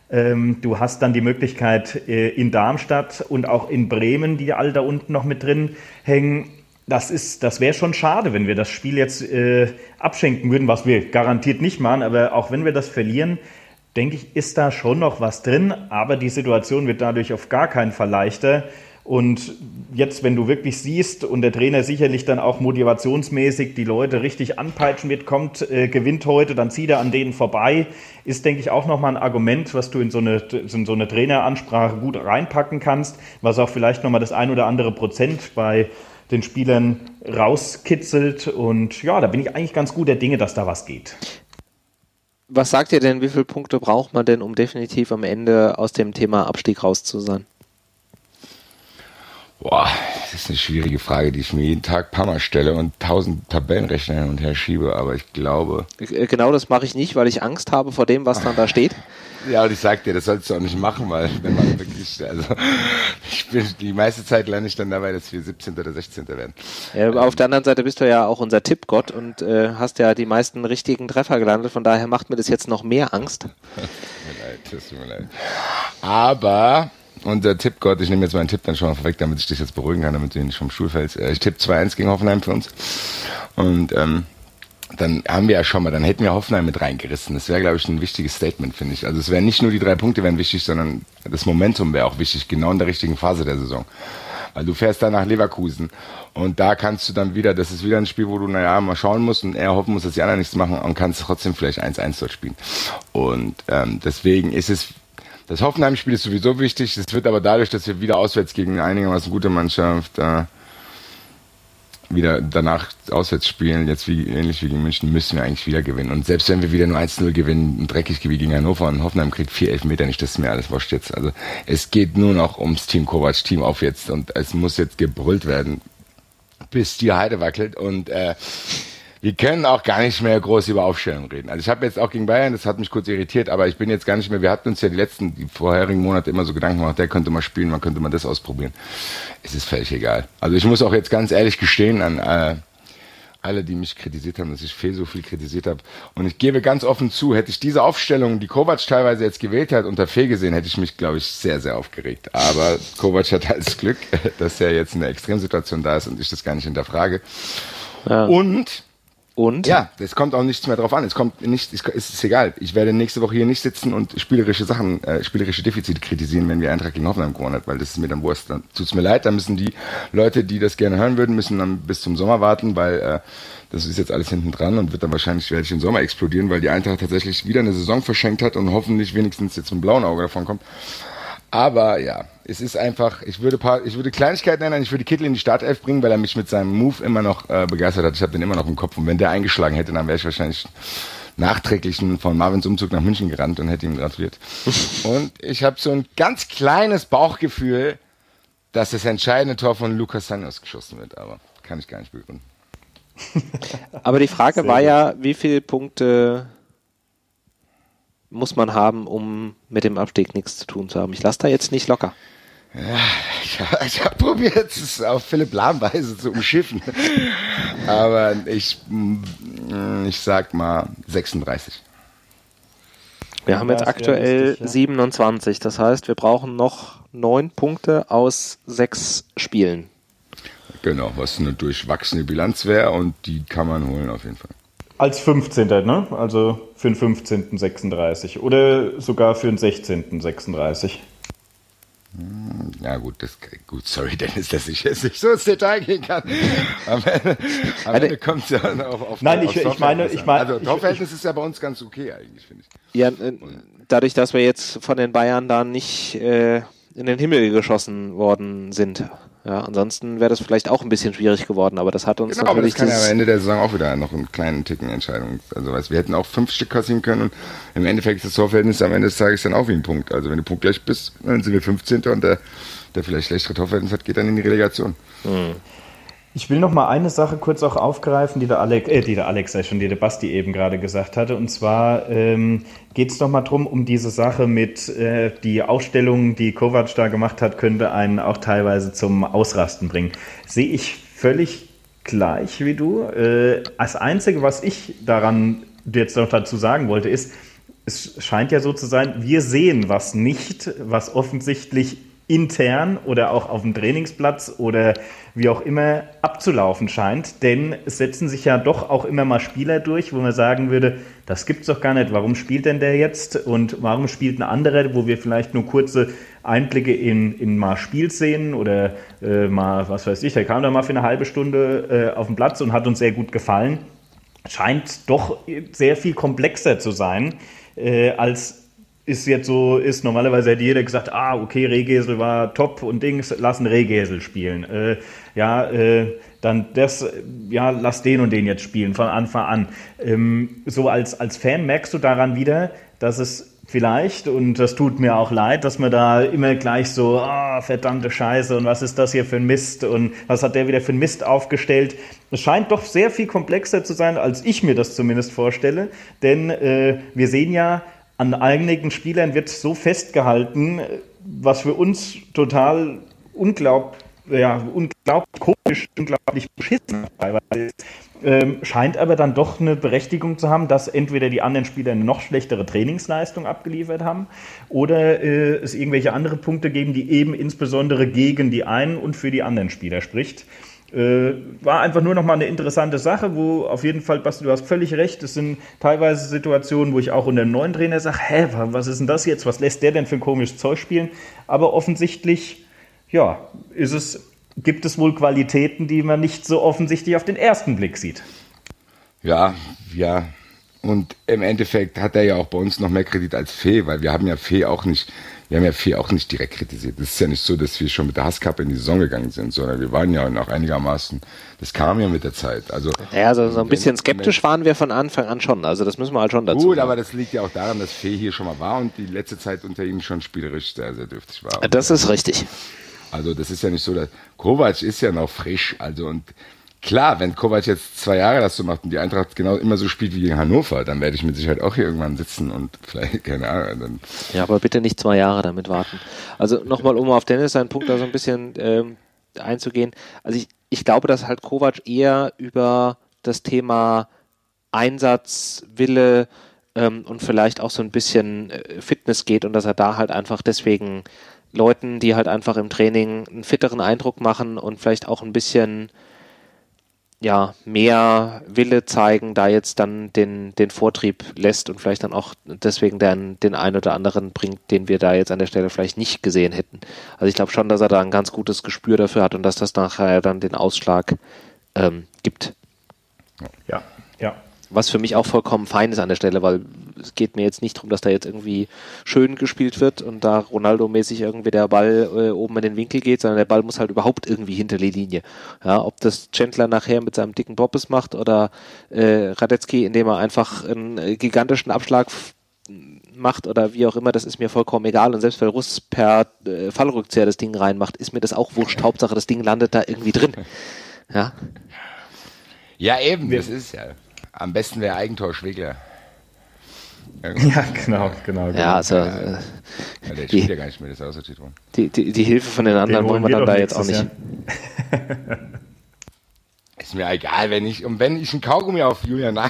Du hast dann die Möglichkeit in Darmstadt und auch in Bremen, die alle da unten noch mit drin hängen. Das ist, das wäre schon schade, wenn wir das Spiel jetzt äh, abschenken würden, was wir garantiert nicht machen. Aber auch wenn wir das verlieren, denke ich, ist da schon noch was drin. Aber die Situation wird dadurch auf gar keinen Fall leichter. Und jetzt, wenn du wirklich siehst und der Trainer sicherlich dann auch motivationsmäßig die Leute richtig anpeitschen wird, kommt, äh, gewinnt heute, dann zieht er an denen vorbei, ist, denke ich, auch nochmal ein Argument, was du in so eine, in so eine Traineransprache gut reinpacken kannst, was auch vielleicht nochmal das ein oder andere Prozent bei den Spielern rauskitzelt. Und ja, da bin ich eigentlich ganz guter Dinge, dass da was geht. Was sagt ihr denn, wie viele Punkte braucht man denn, um definitiv am Ende aus dem Thema Abstieg raus zu sein? Boah, das ist eine schwierige Frage, die ich mir jeden Tag ein paar Mal stelle und tausend Tabellenrechner hin und her schiebe, aber ich glaube... Genau das mache ich nicht, weil ich Angst habe vor dem, was dann da steht. Ja, und ich sag dir, das sollst du auch nicht machen, weil wenn man wirklich, also ich bin, die meiste Zeit lerne ich dann dabei, dass wir siebzehnter oder sechzehnter werden. Ja, ähm, auf der anderen Seite bist du ja auch unser Tippgott und äh, hast ja die meisten richtigen Treffer gelandet, von daher macht mir das jetzt noch mehr Angst. Tut mir leid, das tut mir leid. Aber... Unser Tippgott, ich nehme jetzt meinen Tipp dann schon mal vorweg, damit ich dich jetzt beruhigen kann, damit du nicht vom Stuhl fällst. Ich tippe zwei eins gegen Hoffenheim für uns. Und ähm, dann haben wir ja schon mal, dann hätten wir Hoffenheim mit reingerissen. Das wäre, glaube ich, ein wichtiges Statement, finde ich. Also es wären nicht nur die drei Punkte wären wichtig, sondern das Momentum wäre auch wichtig, genau in der richtigen Phase der Saison. Weil du fährst dann nach Leverkusen und da kannst du dann wieder, das ist wieder ein Spiel, wo du, naja, mal schauen musst und eher hoffen musst, dass die anderen nichts machen und kannst trotzdem vielleicht eins eins dort spielen. Und ähm, deswegen ist es, das Hoffenheim-Spiel ist sowieso wichtig, es wird aber dadurch, dass wir wieder auswärts gegen eine einigermaßen gute Mannschaft äh, wieder danach auswärts spielen, jetzt wie ähnlich wie gegen München, müssen wir eigentlich wieder gewinnen. Und selbst wenn wir wieder nur eins null gewinnen, ein dreckig wie gegen Hannover und Hoffenheim kriegt vier Elfmeter nicht, das ist mir alles wurscht jetzt. Also es geht nur noch ums Team Kovac, Team auf jetzt und es muss jetzt gebrüllt werden, bis die Heide wackelt und äh, wir können auch gar nicht mehr groß über Aufstellung reden. Also ich habe jetzt auch gegen Bayern, das hat mich kurz irritiert, aber ich bin jetzt gar nicht mehr, wir hatten uns ja die letzten, die vorherigen Monate immer so Gedanken gemacht, der könnte mal spielen, man könnte mal das ausprobieren. Es ist völlig egal. Also ich muss auch jetzt ganz ehrlich gestehen an äh, alle, die mich kritisiert haben, dass ich Fee so viel kritisiert habe. Und ich gebe ganz offen zu, hätte ich diese Aufstellung, die Kovac teilweise jetzt gewählt hat, unter Fee gesehen, hätte ich mich, glaube ich, sehr, sehr aufgeregt. Aber Kovac hat halt das Glück, dass er jetzt in einer Extremsituation da ist und ich das gar nicht hinterfrage. Ja. Und Und? Ja, es kommt auch nichts mehr drauf an. Es kommt nicht, es ist egal. Ich werde nächste Woche hier nicht sitzen und spielerische Sachen, äh, spielerische Defizite kritisieren, wenn wir Eintracht gegen Hoffenheim gewonnen hat, weil das ist mir dann Wurst. Dann tut's mir leid, dann müssen die Leute, die das gerne hören würden, müssen dann bis zum Sommer warten, weil äh, das ist jetzt alles hinten dran und wird dann wahrscheinlich, werde ich im Sommer explodieren, weil die Eintracht tatsächlich wieder eine Saison verschenkt hat und hoffentlich wenigstens jetzt mit dem blauen Auge davon kommt. Aber ja, es ist einfach, ich würde paar, ich würde Kleinigkeiten ändern, ich würde Kittel in die Startelf bringen, weil er mich mit seinem Move immer noch äh, begeistert hat. Ich habe den immer noch im Kopf und wenn der eingeschlagen hätte, dann wäre ich wahrscheinlich nachträglich von Marvins Umzug nach München gerannt und hätte ihm gratuliert. Und ich habe so ein ganz kleines Bauchgefühl, dass das entscheidende Tor von Lucas Santos geschossen wird, aber kann ich gar nicht begründen. Aber die Frage Sehr war gut. ja, wie viele Punkte muss man haben, um mit dem Abstieg nichts zu tun zu haben. Ich lasse da jetzt nicht locker. Ja, ich habe hab probiert, es auf Philipp Lahm-Weise zu umschiffen. Aber ich, ich sag mal sechsunddreißig. Wir haben jetzt aktuell ja. siebenundzwanzig. Das heißt, wir brauchen noch neun Punkte aus sechs Spielen. Genau, was eine durchwachsene Bilanz wäre und die kann man holen auf jeden Fall. Als fünfzehnter ne? Also für den fünfzehnten sechsunddreißig oder sogar für den sechzehnten sechsunddreißig. Ja gut, das, gut, sorry Dennis, dass ich jetzt nicht so ins Detail gehen kann. Am Ende, am Ende kommt es ja auf, auf Nein, ich, ich meine, ich meine, also Torverhältnis ist ja bei uns ganz okay eigentlich, finde ich. Ja, dadurch, dass wir jetzt von den Bayern da nicht äh, in den Himmel geschossen worden sind. Ja, ansonsten wäre das vielleicht auch ein bisschen schwierig geworden, aber das hat uns genau, natürlich... Genau, aber das kann ja am Ende der Saison auch wieder noch einen kleinen Ticken Entscheidung. Also weißt, wir hätten auch fünf Stück kassieren können und im Endeffekt ist das Torverhältnis am Ende des Tages dann auch wie ein Punkt. Also wenn du punktgleich bist, dann sind wir fünfzehnter und der, der vielleicht schlechtere Torverhältnis hat, geht dann in die Relegation. Mhm. Ich will noch mal eine Sache kurz auch aufgreifen, die der Alex, äh, die der Alex, ja schon, die der Basti eben gerade gesagt hatte. Und zwar ähm, geht es noch mal drum, um diese Sache mit äh, die Ausstellung, die Kovac da gemacht hat, könnte einen auch teilweise zum Ausrasten bringen. Sehe ich völlig gleich wie du. Äh, das Einzige, was ich daran jetzt noch dazu sagen wollte, ist, es scheint ja so zu sein, wir sehen was nicht, was offensichtlich intern oder auch auf dem Trainingsplatz oder wie auch immer abzulaufen scheint, denn es setzen sich ja doch auch immer mal Spieler durch, wo man sagen würde, das gibt's doch gar nicht, warum spielt denn der jetzt und warum spielt ein anderer, wo wir vielleicht nur kurze Einblicke in, in mal Spielszenen oder äh, mal, was weiß ich, der kam da mal für eine halbe Stunde äh, auf den Platz und hat uns sehr gut gefallen, scheint doch sehr viel komplexer zu sein, äh, als ist jetzt so, ist normalerweise hätte jeder gesagt, ah, okay, Rehgesel war top und Dings, lass einen Rehgesel spielen. Äh, ja, äh, dann das, ja, lass den und den jetzt spielen von Anfang an. Ähm, so als, als Fan merkst du daran wieder, dass es vielleicht, und das tut mir auch leid, dass man da immer gleich so, ah, verdammte Scheiße und was ist das hier für ein Mist und was hat der wieder für ein Mist aufgestellt. Es scheint doch sehr viel komplexer zu sein, als ich mir das zumindest vorstelle, denn äh, wir sehen ja, an einigen Spielern wird so festgehalten, was für uns total unglaub, ja, unglaublich komisch, unglaublich beschissen teilweise ist. Ähm, scheint aber dann doch eine Berechtigung zu haben, dass entweder die anderen Spieler eine noch schlechtere Trainingsleistung abgeliefert haben oder äh, es irgendwelche andere Punkte geben, die eben insbesondere gegen die einen und für die anderen Spieler spricht. Äh, war einfach nur nochmal eine interessante Sache, wo auf jeden Fall, Basti, du hast völlig recht, es sind teilweise Situationen, wo ich auch unter dem neuen Trainer sage, hä, was ist denn das jetzt, was lässt der denn für ein komisches Zeug spielen? Aber offensichtlich, ja, ist es, gibt es wohl Qualitäten, die man nicht so offensichtlich auf den ersten Blick sieht. Ja, ja. Und im Endeffekt hat er ja auch bei uns noch mehr Kredit als Fee, weil wir haben ja Fee auch nicht, wir haben ja Fee auch nicht direkt kritisiert. Es ist ja nicht so, dass wir schon mit der Hasskappe in die Saison gegangen sind, sondern wir waren ja noch einigermaßen, das kam ja mit der Zeit. Also, ja, also so ein bisschen skeptisch waren wir von Anfang an schon, also das müssen wir halt schon dazu Gut, sagen. aber das liegt ja auch daran, dass Fee hier schon mal war und die letzte Zeit unter ihm schon spielerisch sehr, sehr dürftig war. Das ist richtig. Also das ist ja nicht so, dass Kovac ist ja noch frisch, also und klar, wenn Kovac jetzt zwei Jahre das so macht und die Eintracht genau immer so spielt wie gegen Hannover, dann werde ich mit Sicherheit auch hier irgendwann sitzen und vielleicht, keine Ahnung. Dann ja, aber bitte nicht zwei Jahre damit warten. Also nochmal, um auf Dennis seinen Punkt da so ein bisschen ähm, einzugehen. Also ich, ich glaube, dass halt Kovac eher über das Thema Einsatz, Wille ähm, und vielleicht auch so ein bisschen äh, Fitness geht und dass er da halt einfach deswegen Leuten, die halt einfach im Training einen fitteren Eindruck machen und vielleicht auch ein bisschen ja, mehr Wille zeigen, da jetzt dann den, den Vortrieb lässt und vielleicht dann auch deswegen den, den einen oder anderen bringt, den wir da jetzt an der Stelle vielleicht nicht gesehen hätten. Also ich glaube schon, dass er da ein ganz gutes Gespür dafür hat und dass das nachher dann den Ausschlag ähm, gibt. Ja, ja. Was für mich auch vollkommen fein ist an der Stelle, weil es geht mir jetzt nicht darum, dass da jetzt irgendwie schön gespielt wird und da Ronaldo-mäßig irgendwie der Ball äh, oben in den Winkel geht, sondern der Ball muss halt überhaupt irgendwie hinter die Linie. Ja, ob das Chandler nachher mit seinem dicken Bobbes macht oder äh, Radetzky, indem er einfach einen äh, gigantischen Abschlag f- macht oder wie auch immer, das ist mir vollkommen egal. Und selbst wenn Russ per äh, Fallrückzieher das Ding reinmacht, ist mir das auch wurscht. Hauptsache, das Ding landet da irgendwie drin. Ja, ja eben, das ist ja. Am besten wäre Eigentor Schwegler. Ja, genau, genau. genau. ja also Ja, äh, ja, der die, spielt ja gar nicht mehr, das Außertitel. die, die, die Hilfe von den anderen Den wollen holen wir wir dann doch da jetzt auch nicht. nächstes Jahr. Ist mir egal, wenn ich, und wenn ich einen Kaugummi auf Julian nach...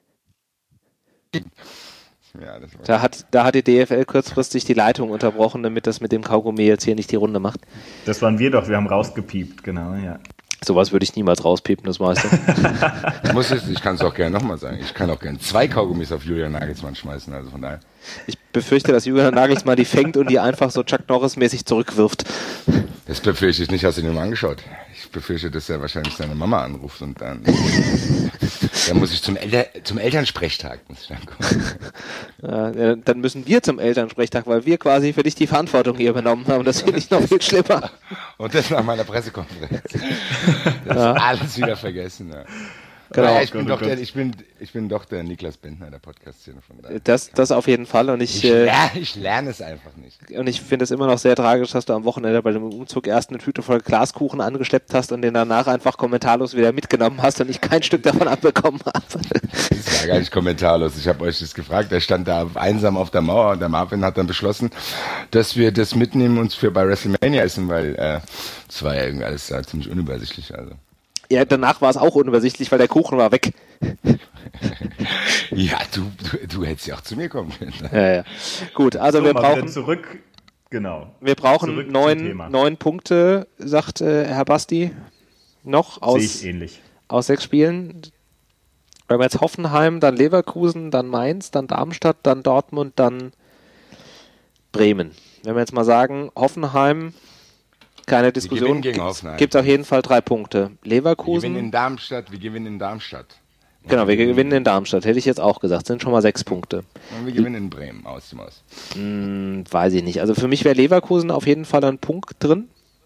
Ja, das war Da hat, da hat die D F L kurzfristig die Leitung unterbrochen, damit das mit dem Kaugummi jetzt hier nicht die Runde macht. Das waren wir doch, wir haben rausgepiept, genau, ja. Sowas würde ich niemals rauspiepen, das weißt du. Ich muss jetzt, ich kann es auch gerne nochmal sagen. Ich kann auch gerne zwei Kaugummis auf Julian Nagelsmann schmeißen, also von daher. Ich befürchte, dass Julian Nagelsmann die fängt und die einfach so Chuck Norris-mäßig zurückwirft. Das befürchte ich nicht, hast du ihn mal angeschaut. Ich befürchte, dass er wahrscheinlich seine Mama anruft und dann, dann muss ich zum, Elter, zum Elternsprechtag. Muss ich dann kommen. Äh, dann müssen wir zum Elternsprechtag, weil wir quasi für dich die Verantwortung hier übernommen haben. Das finde ich noch viel schlimmer. Und das nach meiner Pressekonferenz. Das Ja. ist alles wieder vergessen. Ja. Genau. Ja, ich, bin Gott, doch oh der, Gott. ich, bin, ich bin doch der Niklas Bentner der Podcast-Szene. Von daher. Das, das auf jeden Fall. Und ich, Ich, äh, lerne, ich lerne es einfach nicht. und ich finde es immer noch sehr tragisch, dass du am Wochenende bei dem Umzug erst eine Tüte voll Glaskuchen angeschleppt hast und den danach einfach kommentarlos wieder mitgenommen hast und ich kein Stück davon abbekommen habe. Das war gar nicht kommentarlos. Ich habe euch das gefragt. Er stand da einsam auf der Mauer und der Marvin hat dann beschlossen, dass wir das mitnehmen und für bei WrestleMania essen, weil äh, das war ja irgendwie alles ja, ziemlich unübersichtlich. Also. Ja, danach war es auch unübersichtlich, weil der Kuchen war weg. Ja, du, du, du hättest ja auch zu mir kommen können. Ja, ja. Gut, also So, wir mal wieder brauchen, zurück, genau. wir brauchen zurück zum neun, Thema. neun Punkte, sagt äh, Herr Basti, noch Sehe aus, ich ähnlich. aus sechs Spielen. Wir haben jetzt Hoffenheim, dann Leverkusen, dann Mainz, dann Darmstadt, dann Dortmund, dann Bremen. Wenn wir jetzt mal sagen, Hoffenheim, keine Diskussion, gewinnen gegen Hoffenheim. gibt es auf jeden Fall drei Punkte. Wir Leverkusen, gewinnen in Darmstadt, wir gewinnen in Darmstadt. Und genau, wir gewinnen in Darmstadt, hätte ich jetzt auch gesagt, sind schon mal sechs Punkte. Und wir gewinnen in Bremen, aus dem Aus. Hm, weiß ich nicht. Also für mich wäre Leverkusen auf jeden Fall ein Punkt drin.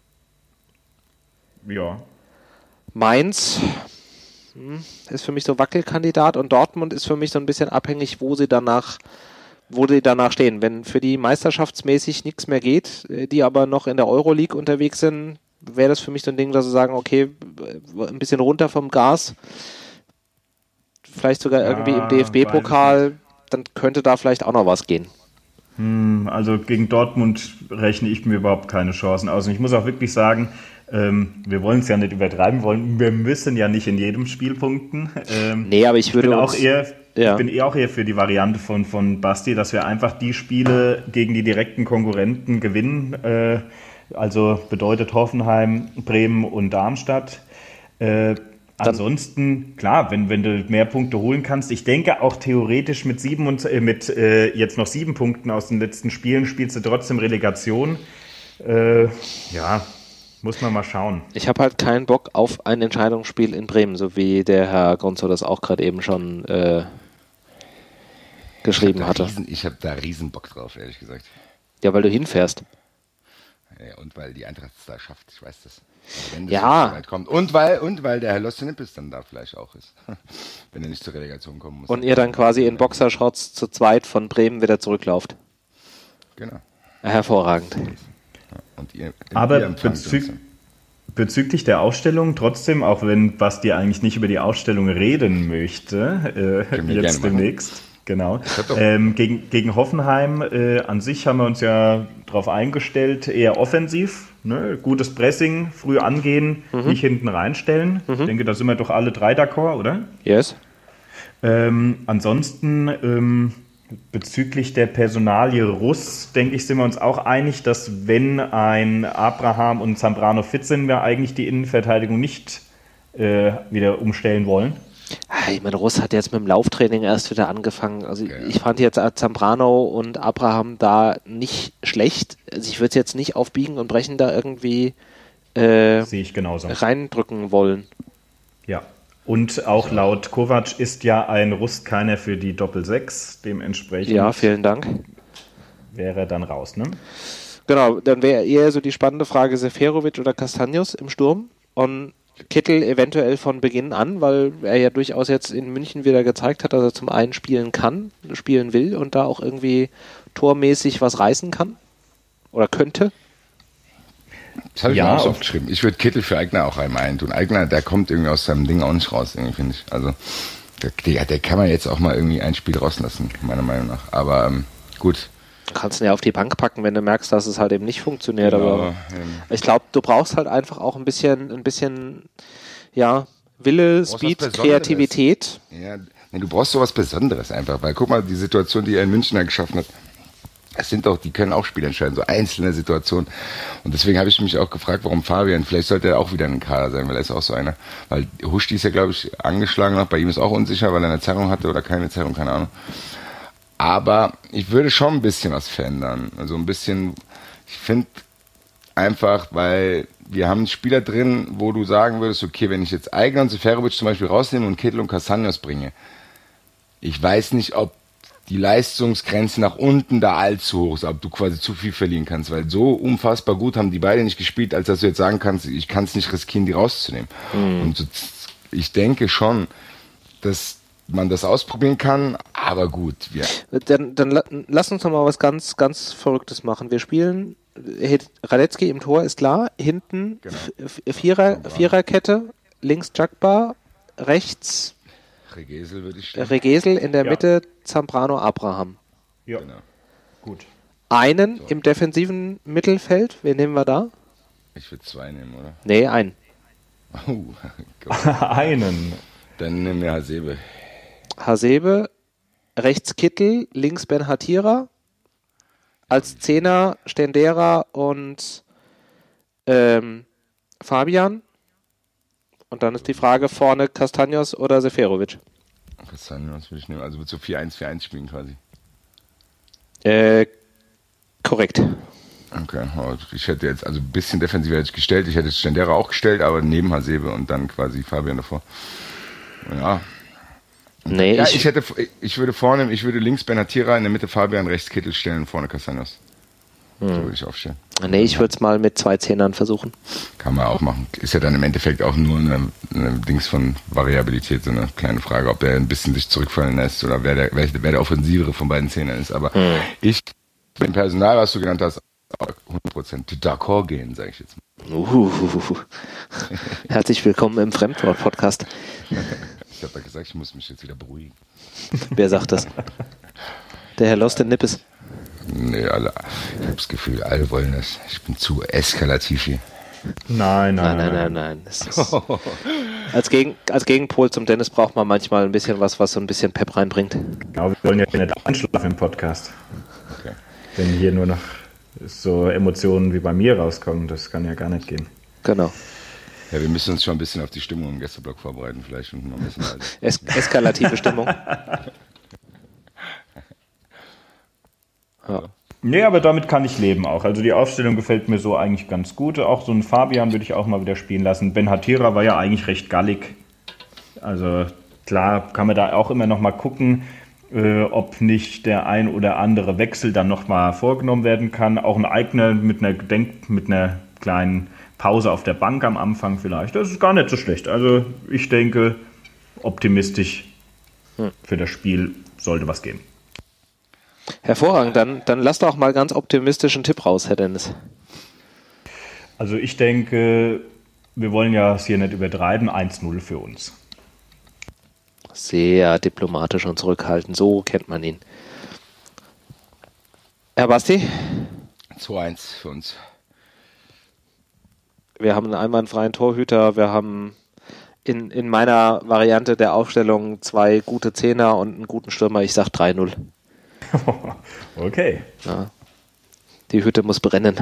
Ja. Mainz hm, ist für mich so Wackelkandidat und Dortmund ist für mich so ein bisschen abhängig, wo sie danach, wo sie danach stehen. Wenn für die meisterschaftsmäßig nichts mehr geht, äh, die aber noch in der Euroleague unterwegs sind, wäre das für mich so ein Ding, dass sie sagen, okay, äh, ein bisschen runter vom Gas, vielleicht sogar Ja, irgendwie im D F weiß B-Pokal, dann könnte da vielleicht auch noch was gehen. Hm, also gegen Dortmund rechne ich mir überhaupt keine Chancen aus. Und ich muss auch wirklich sagen, ähm, wir wollen es ja nicht übertreiben, wollen, wir müssen ja nicht in jedem Spiel punkten. Ähm, Nee, aber ich würde bin uns, auch eher, ja. Ich bin eher auch eher für die Variante von, von Basti, dass wir einfach die Spiele gegen die direkten Konkurrenten gewinnen. Äh, also bedeutet Hoffenheim, Bremen und Darmstadt. Äh, ansonsten, klar, wenn, wenn du mehr Punkte holen kannst, ich denke auch theoretisch mit sieben und äh, mit äh, jetzt noch sieben Punkten aus den letzten Spielen spielst du trotzdem Relegation. Äh, ja, muss man mal schauen. Ich habe halt keinen Bock auf ein Entscheidungsspiel in Bremen, so wie der Herr Gonzo das auch gerade eben schon äh, geschrieben ich hatte. Riesen, ich habe da riesen Bock drauf, ehrlich gesagt. Ja, weil du hinfährst. Ja, und weil die Eintracht es da schafft, ich weiß das. Wenn das ja. so weit kommt. Und weil, und weil der Herr Lostenippes dann da vielleicht auch ist. Wenn er nicht zur Relegation kommen muss. Und ihr dann quasi in Boxershorts zu zweit von Bremen wieder zurücklauft. Genau. Hervorragend. Ja, und ihr, Aber ihr bezü- bezüglich der Aufstellung, trotzdem, auch wenn Basti eigentlich nicht über die Aufstellung reden möchte, äh, jetzt demnächst. Genau. Ähm, gegen, gegen Hoffenheim äh, an sich haben wir uns ja darauf eingestellt, eher offensiv, ne? Gutes Pressing, früh angehen, mhm. nicht hinten reinstellen. Mhm. Ich denke, da sind wir doch alle drei d'accord, oder? Yes. Ähm, ansonsten ähm, bezüglich der Personalie Russ, denke ich, sind wir uns auch einig, dass wenn ein Abraham und Zambrano fit sind, wir eigentlich die Innenverteidigung nicht äh, wieder umstellen wollen. Ich meine, Russ hat jetzt mit dem Lauftraining erst wieder angefangen. Also ja. ich fand jetzt Zambrano und Abraham da nicht schlecht. Also ich würde es jetzt nicht auf Biegen und Brechen da irgendwie äh, sehe ich genauso. reindrücken wollen. Ja. Und auch laut Kovac ist ja ein Russ keiner für die Doppel-Sechs. Dementsprechend ja, vielen Dank. Wäre er dann raus, ne? Genau, dann wäre eher so die spannende Frage Seferovic oder Castaños im Sturm. Und Kittel eventuell von Beginn an, weil er ja durchaus jetzt in München wieder gezeigt hat, dass er zum einen spielen kann, spielen will und da auch irgendwie tormäßig was reißen kann oder könnte. Das habe ich ja, mir auch so aufgeschrieben. Ich würde Kittel für Aigner auch einmal eintun. Aigner, der kommt irgendwie aus seinem Ding auch nicht raus, irgendwie finde ich. Also der, der, der kann man jetzt auch mal irgendwie ein Spiel rauslassen, meiner Meinung nach. Aber ähm, gut. Du kannst ihn ja auf die Bank packen, wenn du merkst, dass es halt eben nicht funktioniert. Genau, aber ähm, ich glaube, du brauchst halt einfach auch ein bisschen, ein bisschen, ja, Wille, Speed, Kreativität. Ja, nee, du brauchst sowas Besonderes einfach, weil guck mal, die Situation, die er in München geschaffen hat, das sind doch, die können auch Spiele entscheiden, so einzelne Situationen. Und deswegen habe ich mich auch gefragt, warum Fabian, vielleicht sollte er auch wieder in den Kader sein, weil er ist auch so einer. Weil Huschti ist ja, glaube ich, angeschlagen noch, bei ihm ist auch unsicher, weil er eine Zerrung hatte oder keine Zerrung, keine Ahnung. Aber ich würde schon ein bisschen was verändern. Also ein bisschen, ich finde einfach, weil wir haben Spieler drin, wo du sagen würdest, okay, wenn ich jetzt Aigner und Seferovic zum Beispiel rausnehme und Kittel und Castaños bringe, ich weiß nicht, ob die Leistungsgrenze nach unten da allzu hoch ist, ob du quasi zu viel verlieren kannst, weil so unfassbar gut haben die beide nicht gespielt, als dass du jetzt sagen kannst, ich kann es nicht riskieren, die rauszunehmen. Mhm. Und so, ich denke schon, dass man das ausprobieren kann, aber gut. Wir dann, dann lass uns noch mal was ganz, ganz Verrücktes machen. Wir spielen, Radetzky im Tor ist klar, hinten genau. Vierer, Viererkette, links Jagbar, rechts Regesel würde ich stellen. Regesel, in der ja. Mitte Zambrano, Abraham. Ja, genau. Gut. Einen so. Im defensiven Mittelfeld, wen nehmen wir da? Ich würde zwei nehmen, oder? Nee, einen. Oh, einen. Dann nehmen wir Hasebe. Hasebe, rechts Kittel, links Ben Hatira, als Zehner Stendera und ähm, Fabian. Und dann ist die Frage vorne Castaños oder Seferovic. Castaños würde ich nehmen, also wird so vier eins vier eins spielen quasi. Äh, korrekt. Okay, ich hätte jetzt, also ein bisschen defensiver hätte ich gestellt, ich hätte Stendera auch gestellt, aber neben Hasebe und dann quasi Fabian davor. Ja. Nee, ja, ich, ich hätte, ich würde vorne, ich würde links Benatira, in der Mitte Fabian, rechts Kittel stellen und vorne Castaños. Hm. So würde ich aufstellen. Nee, ich würde es mal mit zwei Zehnern versuchen. Kann man auch machen. Ist ja dann im Endeffekt auch nur eine, eine Dings von Variabilität, so eine kleine Frage, ob der ein bisschen sich zurückfallen lässt oder wer der, wer der offensivere von beiden Zehnern ist. Aber hm. ich, mit dem Personal, was du genannt hast, hundert Prozent d'accord gehen, sage ich jetzt mal. Uhuhuhu. Herzlich willkommen im Fremdwort-Podcast. Ich habe ja gesagt, ich muss mich jetzt wieder beruhigen. Wer sagt das? Der Herr Lost in Nippes. Nee, alle. Ich habe das Gefühl, alle wollen das. Ich bin zu eskalativ hier. Nein, nein, nein, nein, nein, nein. Das ist als, Gegen, als Gegenpol zum Dennis braucht man manchmal ein bisschen was, was so ein bisschen Pep reinbringt. Genau, wir wollen ja nicht einschlafen im Podcast. Okay. Wenn hier nur noch so Emotionen wie bei mir rauskommen, das kann ja gar nicht gehen. Genau. Ja, wir müssen uns schon ein bisschen auf die Stimmung im Gästeblock vorbereiten, vielleicht und noch ein bisschen also. Es eskalative Stimmung. Ja. Nee, aber damit kann ich leben auch. Also die Aufstellung gefällt mir so eigentlich ganz gut. Auch so einen Fabian würde ich auch mal wieder spielen lassen. Ben Hatira war ja eigentlich recht gallig. Also klar kann man da auch immer noch mal gucken, äh, ob nicht der ein oder andere Wechsel dann noch mal vorgenommen werden kann. Auch ein Eigner mit einer Denk mit einer kleinen Pause auf der Bank am Anfang vielleicht. Das ist gar nicht so schlecht. Also ich denke, optimistisch für das Spiel sollte was geben. Hervorragend, dann, dann lass doch mal ganz optimistischen Tipp raus, Herr Dennis. Also ich denke, wir wollen ja es hier nicht übertreiben, eins null für uns. Sehr diplomatisch und zurückhaltend, so kennt man ihn. Herr Basti? zwei eins für uns. Wir haben einen einwandfreien Torhüter, wir haben in, in meiner Variante der Aufstellung zwei gute Zehner und einen guten Stürmer. Ich sag drei null. Okay. Ja. Die Hütte muss brennen.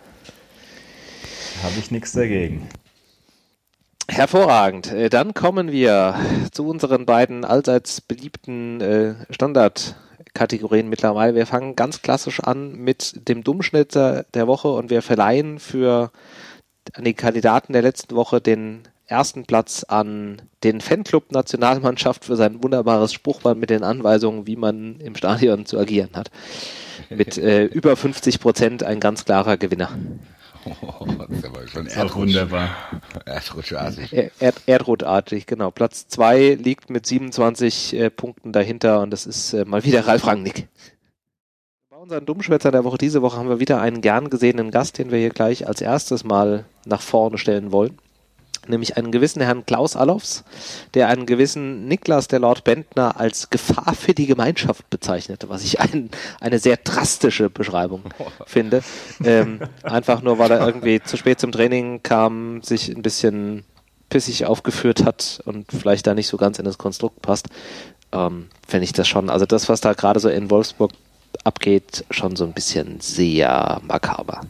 Habe ich nichts dagegen. Hervorragend. Dann kommen wir zu unseren beiden allseits beliebten äh, Standardkategorien mittlerweile. Wir fangen ganz klassisch an mit dem Dummschnitter der Woche und wir verleihen für an die Kandidaten der letzten Woche den ersten Platz an den Fanclub Nationalmannschaft für sein wunderbares Spruchband mit den Anweisungen, wie man im Stadion zu agieren hat. Mit äh, über fünfzig Prozent ein ganz klarer Gewinner. Oh, das ist aber schon das ist auch wunderbar. Erdrutschartig. Erd, Erdrutartig, genau. Platz zwei liegt mit siebenundzwanzig äh, Punkten dahinter und das ist äh, mal wieder Ralf Rangnick. Bei unseren Dummschwätzer der Woche, diese Woche haben wir wieder einen gern gesehenen Gast, den wir hier gleich als erstes mal nach vorne stellen wollen. Nämlich einen gewissen Herrn Klaus Allofs, der einen gewissen Niklas, der Lord Bendtner, als Gefahr für die Gemeinschaft bezeichnete, was ich ein, eine sehr drastische Beschreibung finde. Ähm, einfach nur, weil er irgendwie zu spät zum Training kam, sich ein bisschen pissig aufgeführt hat und vielleicht da nicht so ganz in das Konstrukt passt, ähm, finde ich das schon, also das, was da gerade so in Wolfsburg abgeht, schon so ein bisschen sehr makaber.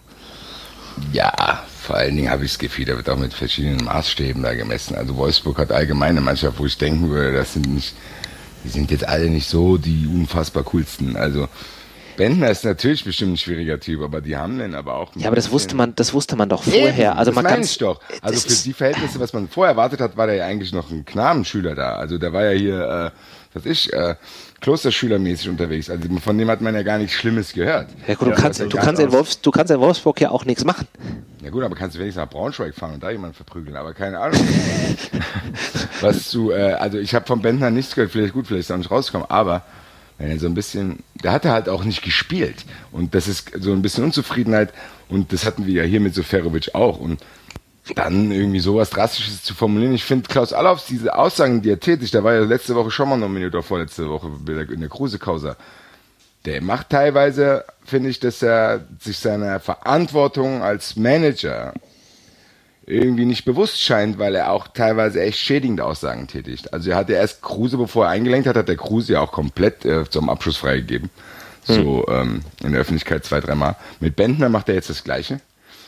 Ja, vor allen Dingen habe ich das Gefühl, da wird auch mit verschiedenen Maßstäben da gemessen. Also Wolfsburg hat allgemein eine Mannschaft, wo ich denken würde, das sind nicht, die sind jetzt alle nicht so die unfassbar coolsten. Also Bendtner ist natürlich bestimmt ein schwieriger Typ, aber die haben den aber auch. Ja, aber das wusste man, das wusste man doch vorher. Eben, also das man meine kann ich doch. Also für die Verhältnisse, was man vorher erwartet hat, war der ja eigentlich noch ein Knabenschüler da. Also der war ja hier, äh, was ich, äh, Klosterschülermäßig unterwegs. Also von dem hat man ja gar nichts Schlimmes gehört. Ja gut, du, ja, kannst, du, kannst in Wolfs, du kannst in Wolfsburg ja auch nichts machen. Ja gut, aber kannst du wenigstens nach Braunschweig fahren und da jemanden verprügeln, aber keine Ahnung. Was du, äh, also ich habe von Bendtner nichts gehört, vielleicht gut, vielleicht ist er auch nicht rausgekommen, aber wenn er so ein bisschen, der hatte halt auch nicht gespielt und das ist so ein bisschen Unzufriedenheit und das hatten wir ja hier mit Seferovic auch und dann irgendwie sowas Drastisches zu formulieren. Ich finde Klaus Allofs, diese Aussagen, die er tätigt, der war ja letzte Woche schon mal nominiert oder vorletzte Woche in der Kruse-Causa. Der macht teilweise, finde ich, dass er sich seiner Verantwortung als Manager irgendwie nicht bewusst scheint, weil er auch teilweise echt schädigende Aussagen tätigt. Also er hatte erst Kruse, bevor er eingelenkt hat, hat der Kruse ja auch komplett äh, zum Abschluss freigegeben. So hm. ähm, in der Öffentlichkeit zwei, dreimal. Mit Bendtner macht er jetzt das Gleiche.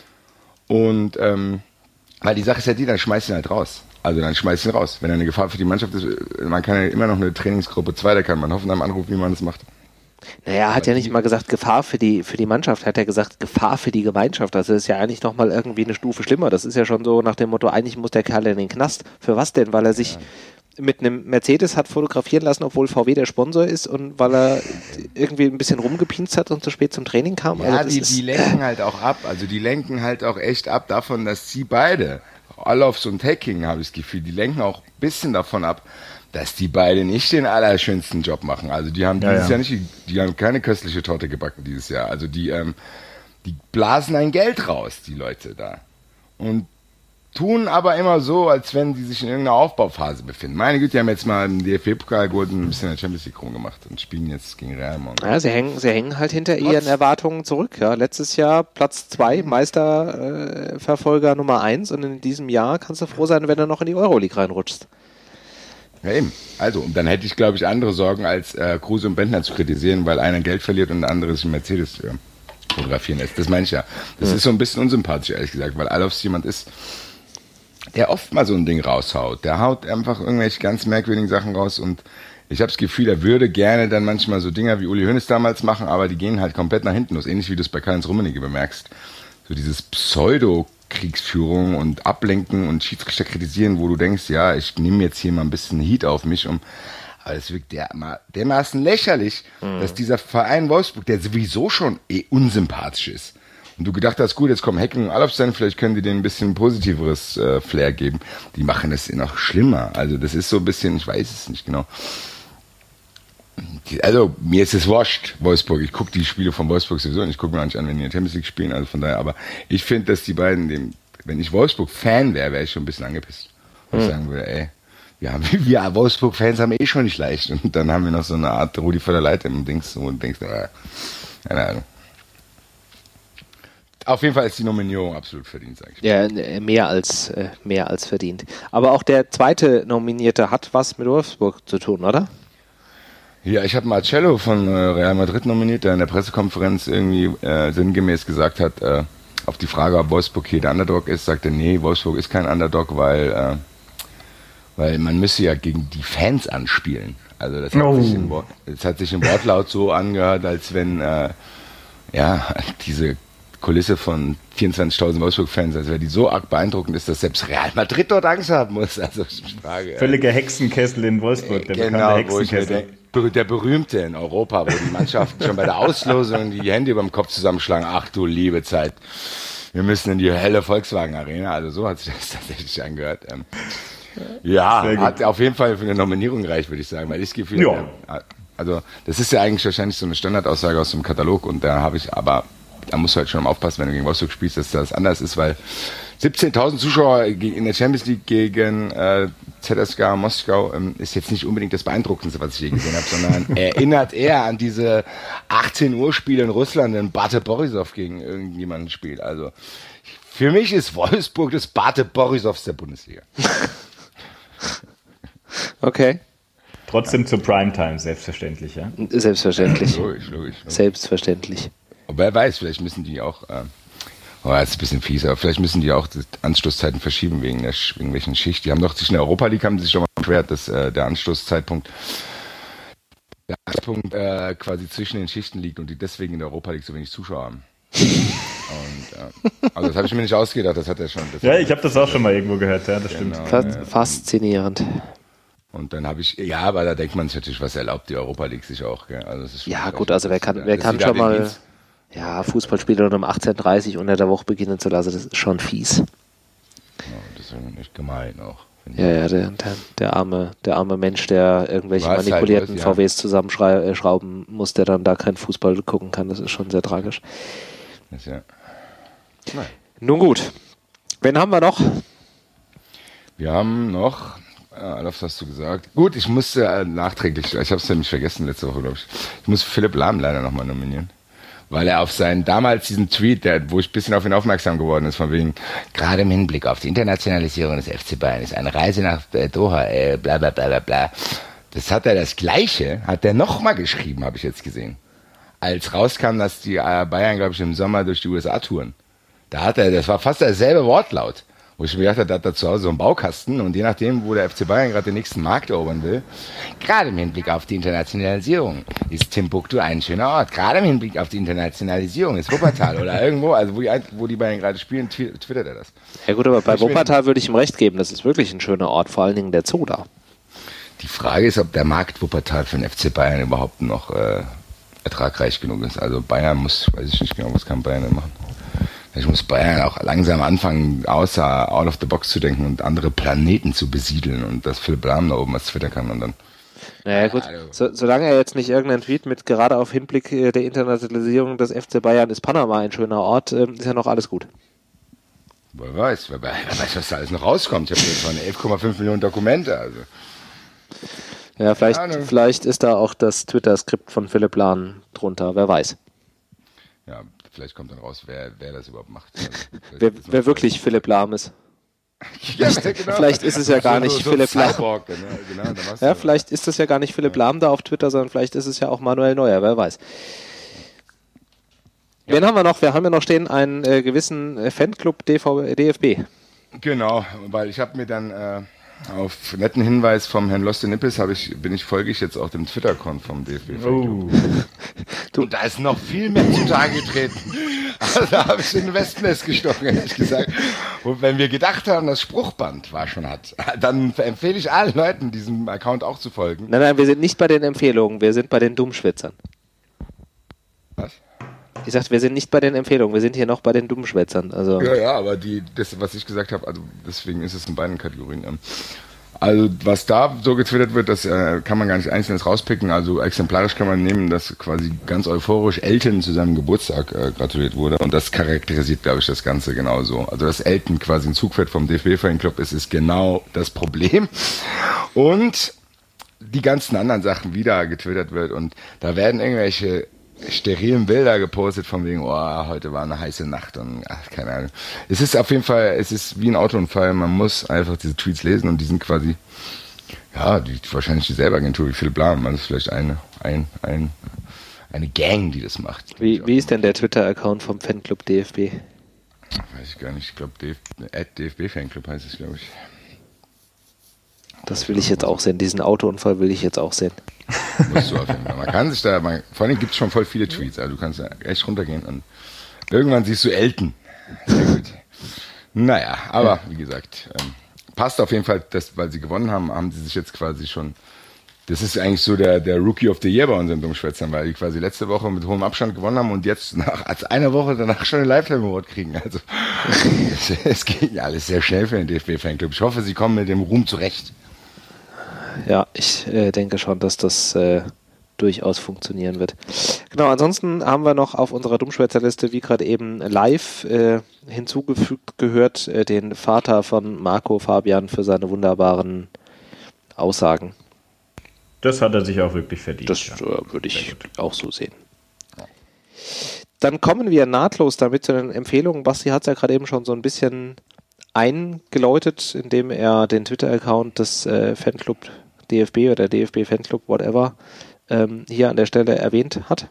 Und ähm, weil die Sache ist ja die, dann schmeißt ihn halt raus. Also dann schmeißt ihn raus. Wenn er eine Gefahr für die Mannschaft ist, man kann ja immer noch eine Trainingsgruppe zwei, da kann man Hoffenheim anrufen, wie man das macht. Naja, er hat ja nicht mal gesagt Gefahr für die für die Mannschaft, hat er gesagt Gefahr für die Gemeinschaft. Also das ist ja eigentlich nochmal irgendwie eine Stufe schlimmer. Das ist ja schon so nach dem Motto, eigentlich muss der Kerl in den Knast. Für was denn? Weil er sich ja. mit einem Mercedes hat fotografieren lassen, obwohl V W der Sponsor ist und weil er irgendwie ein bisschen rumgepinst hat und zu spät zum Training kam. Ja, also die, die lenken halt auch ab. Also die lenken halt auch echt ab davon, dass sie beide, Allofs und Hecking, habe ich das Gefühl, die lenken auch ein bisschen davon ab, dass die beide nicht den allerschönsten Job machen. Also die haben dieses ja, ja. Jahr nicht, die haben keine köstliche Torte gebacken dieses Jahr. Also die, ähm, die blasen ein Geld raus, die Leute da. Und tun aber immer so, als wenn die sich in irgendeiner Aufbauphase befinden. Meine Güte, die haben jetzt mal im D F B-Pokal geholt und ein bisschen in der Champions League rumgemacht und spielen jetzt gegen Real Madrid. Ja, sie hängen, sie hängen halt hinter Trotz. ihren Erwartungen zurück. Ja. Letztes Jahr Platz zwei, Meisterverfolger äh, Nummer eins und in diesem Jahr kannst du froh sein, wenn du noch in die Euroleague reinrutschst. Ja eben. Also, und dann hätte ich, glaube ich, andere Sorgen, als äh, Kruse und Bendtner zu kritisieren, weil einer Geld verliert und der andere sich einen Mercedes äh, fotografieren lässt. Das meine ich ja. Das mhm. ist so ein bisschen unsympathisch, ehrlich gesagt, weil Allofs jemand ist, der oft mal so ein Ding raushaut. Der haut einfach irgendwelche ganz merkwürdigen Sachen raus und ich habe das Gefühl, er würde gerne dann manchmal so Dinger wie Uli Hoeneß damals machen, aber die gehen halt komplett nach hinten los. Ähnlich wie du es bei Karl-Heinz Rummenigge bemerkst. So dieses Pseudo-Kriegsführung und Ablenken und Schiedsrichter kritisieren, wo du denkst, ja, ich nehme jetzt hier mal ein bisschen Heat auf mich, um... Aber es wirkt derma- dermaßen lächerlich, mhm. dass dieser Verein Wolfsburg, der sowieso schon eh unsympathisch ist, und du gedacht hast, gut, jetzt kommen Hecking und Alofstein, vielleicht können die denen ein bisschen positiveres äh, Flair geben. Die machen es noch schlimmer. Also das ist so ein bisschen, ich weiß es nicht genau. Also mir ist es wurscht, Wolfsburg. Ich gucke die Spiele von Wolfsburg sowieso und ich gucke mir auch nicht an, wenn die in der Champions League spielen. Also von daher, aber ich finde, dass die beiden, dem, wenn ich Wolfsburg-Fan wäre, wäre ich schon ein bisschen angepisst. Und mhm. ich sagen würde, ey, wir, haben, wir Wolfsburg-Fans haben eh schon nicht leicht. Und dann haben wir noch so eine Art Rudi von der Leiter im Dings und denkst, äh, keine Ahnung. Auf jeden Fall ist die Nominierung absolut verdient, sage ich. Ja, mehr als, äh, mehr als verdient. Aber auch der zweite Nominierte hat was mit Wolfsburg zu tun, oder? Ja, ich habe Marcello von äh, Real Madrid nominiert, der in der Pressekonferenz irgendwie äh, sinngemäß gesagt hat, äh, auf die Frage, ob Wolfsburg hier der Underdog ist, sagt er, nee, Wolfsburg ist kein Underdog, weil, äh, weil man müsse ja gegen die Fans anspielen. Also das hat, oh. sich, im Wort, das hat sich im Wortlaut so angehört, als wenn äh, ja diese Kulisse von vierundzwanzigtausend Wolfsburg-Fans, als wäre die so arg beeindruckend ist, dass selbst Real Madrid dort Angst haben muss. Also Frage. Völliger Hexenkessel in Wolfsburg, der genau, bekannte Hexenkessel. Der berühmte in Europa, wo die Mannschaften schon bei der Auslosung die Hände über dem Kopf zusammenschlagen. Ach du liebe Zeit, wir müssen in die helle Volkswagen Arena. Also so hat sich das tatsächlich angehört. Ähm, ja, hat auf jeden Fall für eine Nominierung gereicht, würde ich sagen, weil ich das Gefühl ja. habe, also das ist ja eigentlich wahrscheinlich so eine Standardaussage aus dem Katalog und da habe ich aber, da musst du halt schon aufpassen, wenn du gegen Wolfsburg spielst, dass das anders ist, weil siebzehntausend Zuschauer in der Champions League gegen äh, Z S K Moskau ähm, ist jetzt nicht unbedingt das Beeindruckendste, was ich je gesehen habe, sondern erinnert eher an diese achtzehn Uhr Spiele in Russland, wenn Bate Borisov gegen irgendjemanden spielt. Also für mich ist Wolfsburg das Bate Borisovs der Bundesliga. Okay. Trotzdem zur Primetime, selbstverständlich, ja? Selbstverständlich. Logisch, logisch, logisch. Selbstverständlich. Aber wer weiß, vielleicht müssen die auch, äh, oh, das ist ein bisschen fies, aber vielleicht müssen die auch die Anstoßzeiten verschieben wegen der irgendwelchen Schicht. Die haben doch zwischen der Europa League haben sie sich schon mal beschwert, dass äh, der Anstoßzeitpunkt der Anstoßpunkt äh, quasi zwischen den Schichten liegt und die deswegen in der Europa League so wenig Zuschauer haben. Und, äh, also das habe ich mir nicht ausgedacht, das hat er schon. Ja, ich habe das auch schon mal irgendwo gehört, ja, das genau, stimmt. Ja. Faszinierend. Und dann habe ich, ja, aber da denkt man sich natürlich, was erlaubt die Europa League sich auch. Gell? Also das ist ja gut, also wer kann, wer kann schon mal ja, Fußballspiele um achtzehn Uhr dreißig unter der Woche beginnen zu lassen, das ist schon fies. Ja, das ist echt gemein auch. Ja, ja, der, der, der, arme, der arme Mensch, der irgendwelche was manipulierten halt was, ja. V Ws zusammenschrauben muss, der dann da kein Fußball gucken kann, das ist schon sehr tragisch. Das ja. Nun gut, wen haben wir noch? Wir haben noch, äh, das hast du gesagt. Gut, ich musste äh, nachträglich, ich habe es nämlich vergessen letzte Woche, glaube ich. Ich muss Philipp Lahm leider nochmal nominieren. Weil er auf seinen, damals diesen Tweet, der, wo ich ein bisschen auf ihn aufmerksam geworden ist, von wegen, gerade im Hinblick auf die Internationalisierung des F C Bayern ist eine Reise nach äh, Doha, äh, bla bla bla bla bla. Das hat er, das Gleiche, hat er nochmal geschrieben, habe ich jetzt gesehen. Als rauskam, dass die äh, Bayern, glaube ich, im Sommer durch die U S A touren. Da hat er, das war fast derselbe Wortlaut. Wo ich mir gedacht habe, da hat er zu Hause so einen Baukasten und je nachdem, wo der F C Bayern gerade den nächsten Markt erobern will, gerade im Hinblick auf die Internationalisierung ist Timbuktu ein schöner Ort. Gerade im Hinblick auf die Internationalisierung ist Wuppertal oder irgendwo, also wo die, wo die Bayern gerade spielen, twittert er das. Ja gut, aber bei ich Wuppertal würde ich ihm recht geben, das ist wirklich ein schöner Ort, vor allen Dingen der Zoo da. Die Frage ist, ob der Markt Wuppertal für den F C Bayern überhaupt noch äh, ertragreich genug ist. Also Bayern muss, weiß ich nicht genau, was kann Bayern denn machen. Ich muss Bayern auch langsam anfangen, außer out of the box zu denken und andere Planeten zu besiedeln und dass Philipp Lahm da oben was twittern kann und dann. Naja gut, so, solange er jetzt nicht irgendeinen Tweet mit gerade auf Hinblick der Internationalisierung des F C Bayern ist Panama ein schöner Ort, äh, ist ja noch alles gut. Wer weiß, wer, wer weiß, was da alles noch rauskommt. Ich habe jetzt mal elf Komma fünf Millionen Dokumente, also. Ja, vielleicht, vielleicht ist da auch das Twitter-Skript von Philipp Lahm drunter, wer weiß. Ja, vielleicht kommt dann raus, wer, wer das überhaupt macht. Also, wer wer wirklich Philipp Lahm ist. Ja, genau. Vielleicht ist es ja gar nicht so, so Philipp Lahm. Cyborg, ne? Genau, ja, vielleicht ist es ja gar nicht Philipp ja. Lahm da auf Twitter, sondern vielleicht ist es ja auch Manuel Neuer, wer weiß. Ja. Wen haben wir noch? Wir haben ja noch stehen einen äh, gewissen Fanclub D V, D F B. Genau, weil ich habe mir dann äh, auf netten Hinweis vom Herrn Lost in Nippes habe ich, bin ich, folge ich jetzt auch dem Twitter-Account vom D F B. Oh. Und da ist noch viel mehr zutage getreten. Also da habe ich in den Wespennest gestochen, ehrlich gesagt. Und wenn wir gedacht haben, das Spruchband war schon hat, dann empfehle ich allen Leuten, diesem Account auch zu folgen. Nein, nein, wir sind nicht bei den Empfehlungen, wir sind bei den Dummschwätzern. Was? Ich sagte, wir sind nicht bei den Empfehlungen, wir sind hier noch bei den Dummschwätzern. Also Ja, ja, aber die, das, was ich gesagt habe, also deswegen ist es in beiden Kategorien. Ähm, Also was da so getwittert wird, das äh, kann man gar nicht einzelnes rauspicken. Also exemplarisch kann man nehmen, dass quasi ganz euphorisch Elton zu seinem Geburtstag äh, gratuliert wurde. Und das charakterisiert, glaube ich, das Ganze genauso. Also dass Elton quasi ein Zugpferd vom D F B-Fanclub ist, ist genau das Problem. Und die ganzen anderen Sachen, wie da getwittert wird. Und da werden irgendwelche sterilen Bilder gepostet von wegen, oh, heute war eine heiße Nacht und ach, keine Ahnung. Es ist auf jeden Fall, es ist wie ein Autounfall, man muss einfach diese Tweets lesen und die sind quasi, ja, die, wahrscheinlich dieselbe Agentur wie Philipp Lahm, man ist vielleicht eine, ein, ein, eine Gang, die das macht. wie, wie ist denn der Twitter-Account vom Fanclub D F B? Weiß ich gar nicht, ich glaube, at D F B Fanclub heißt es, glaube ich. Das will ich jetzt auch sehen, diesen Autounfall will ich jetzt auch sehen. Musst du auf jeden Fall. Man kann sich da, man, vor allem gibt es schon voll viele Tweets, also du kannst da echt runtergehen und irgendwann siehst du Elton. Sehr gut. Naja, aber wie gesagt, ähm, passt auf jeden Fall, dass, weil sie gewonnen haben, haben sie sich jetzt quasi schon, das ist eigentlich so der, der Rookie of the Year bei unseren Dummschwätzern, weil die quasi letzte Woche mit hohem Abstand gewonnen haben und jetzt nach, als eine Woche danach schon den Lifetime Award kriegen. Also es, es geht ja alles sehr schnell für den D F B-Fanclub. Ich hoffe, sie kommen mit dem Ruhm zurecht. Ja, ich äh, denke schon, dass das äh, durchaus funktionieren wird. Genau, ansonsten haben wir noch auf unserer Dummschwätzerliste, wie gerade eben live äh, hinzugefügt gehört, äh, den Vater von Marco Fabian für seine wunderbaren Aussagen. Das hat er sich auch wirklich verdient. Das ja. äh, würde ich auch so sehen. Dann kommen wir nahtlos damit zu den Empfehlungen. Basti hat es ja gerade eben schon so ein bisschen eingeläutet, indem er den Twitter-Account des äh, Fanclub D F B oder D F B Fanclub, whatever, ähm, hier an der Stelle erwähnt hat.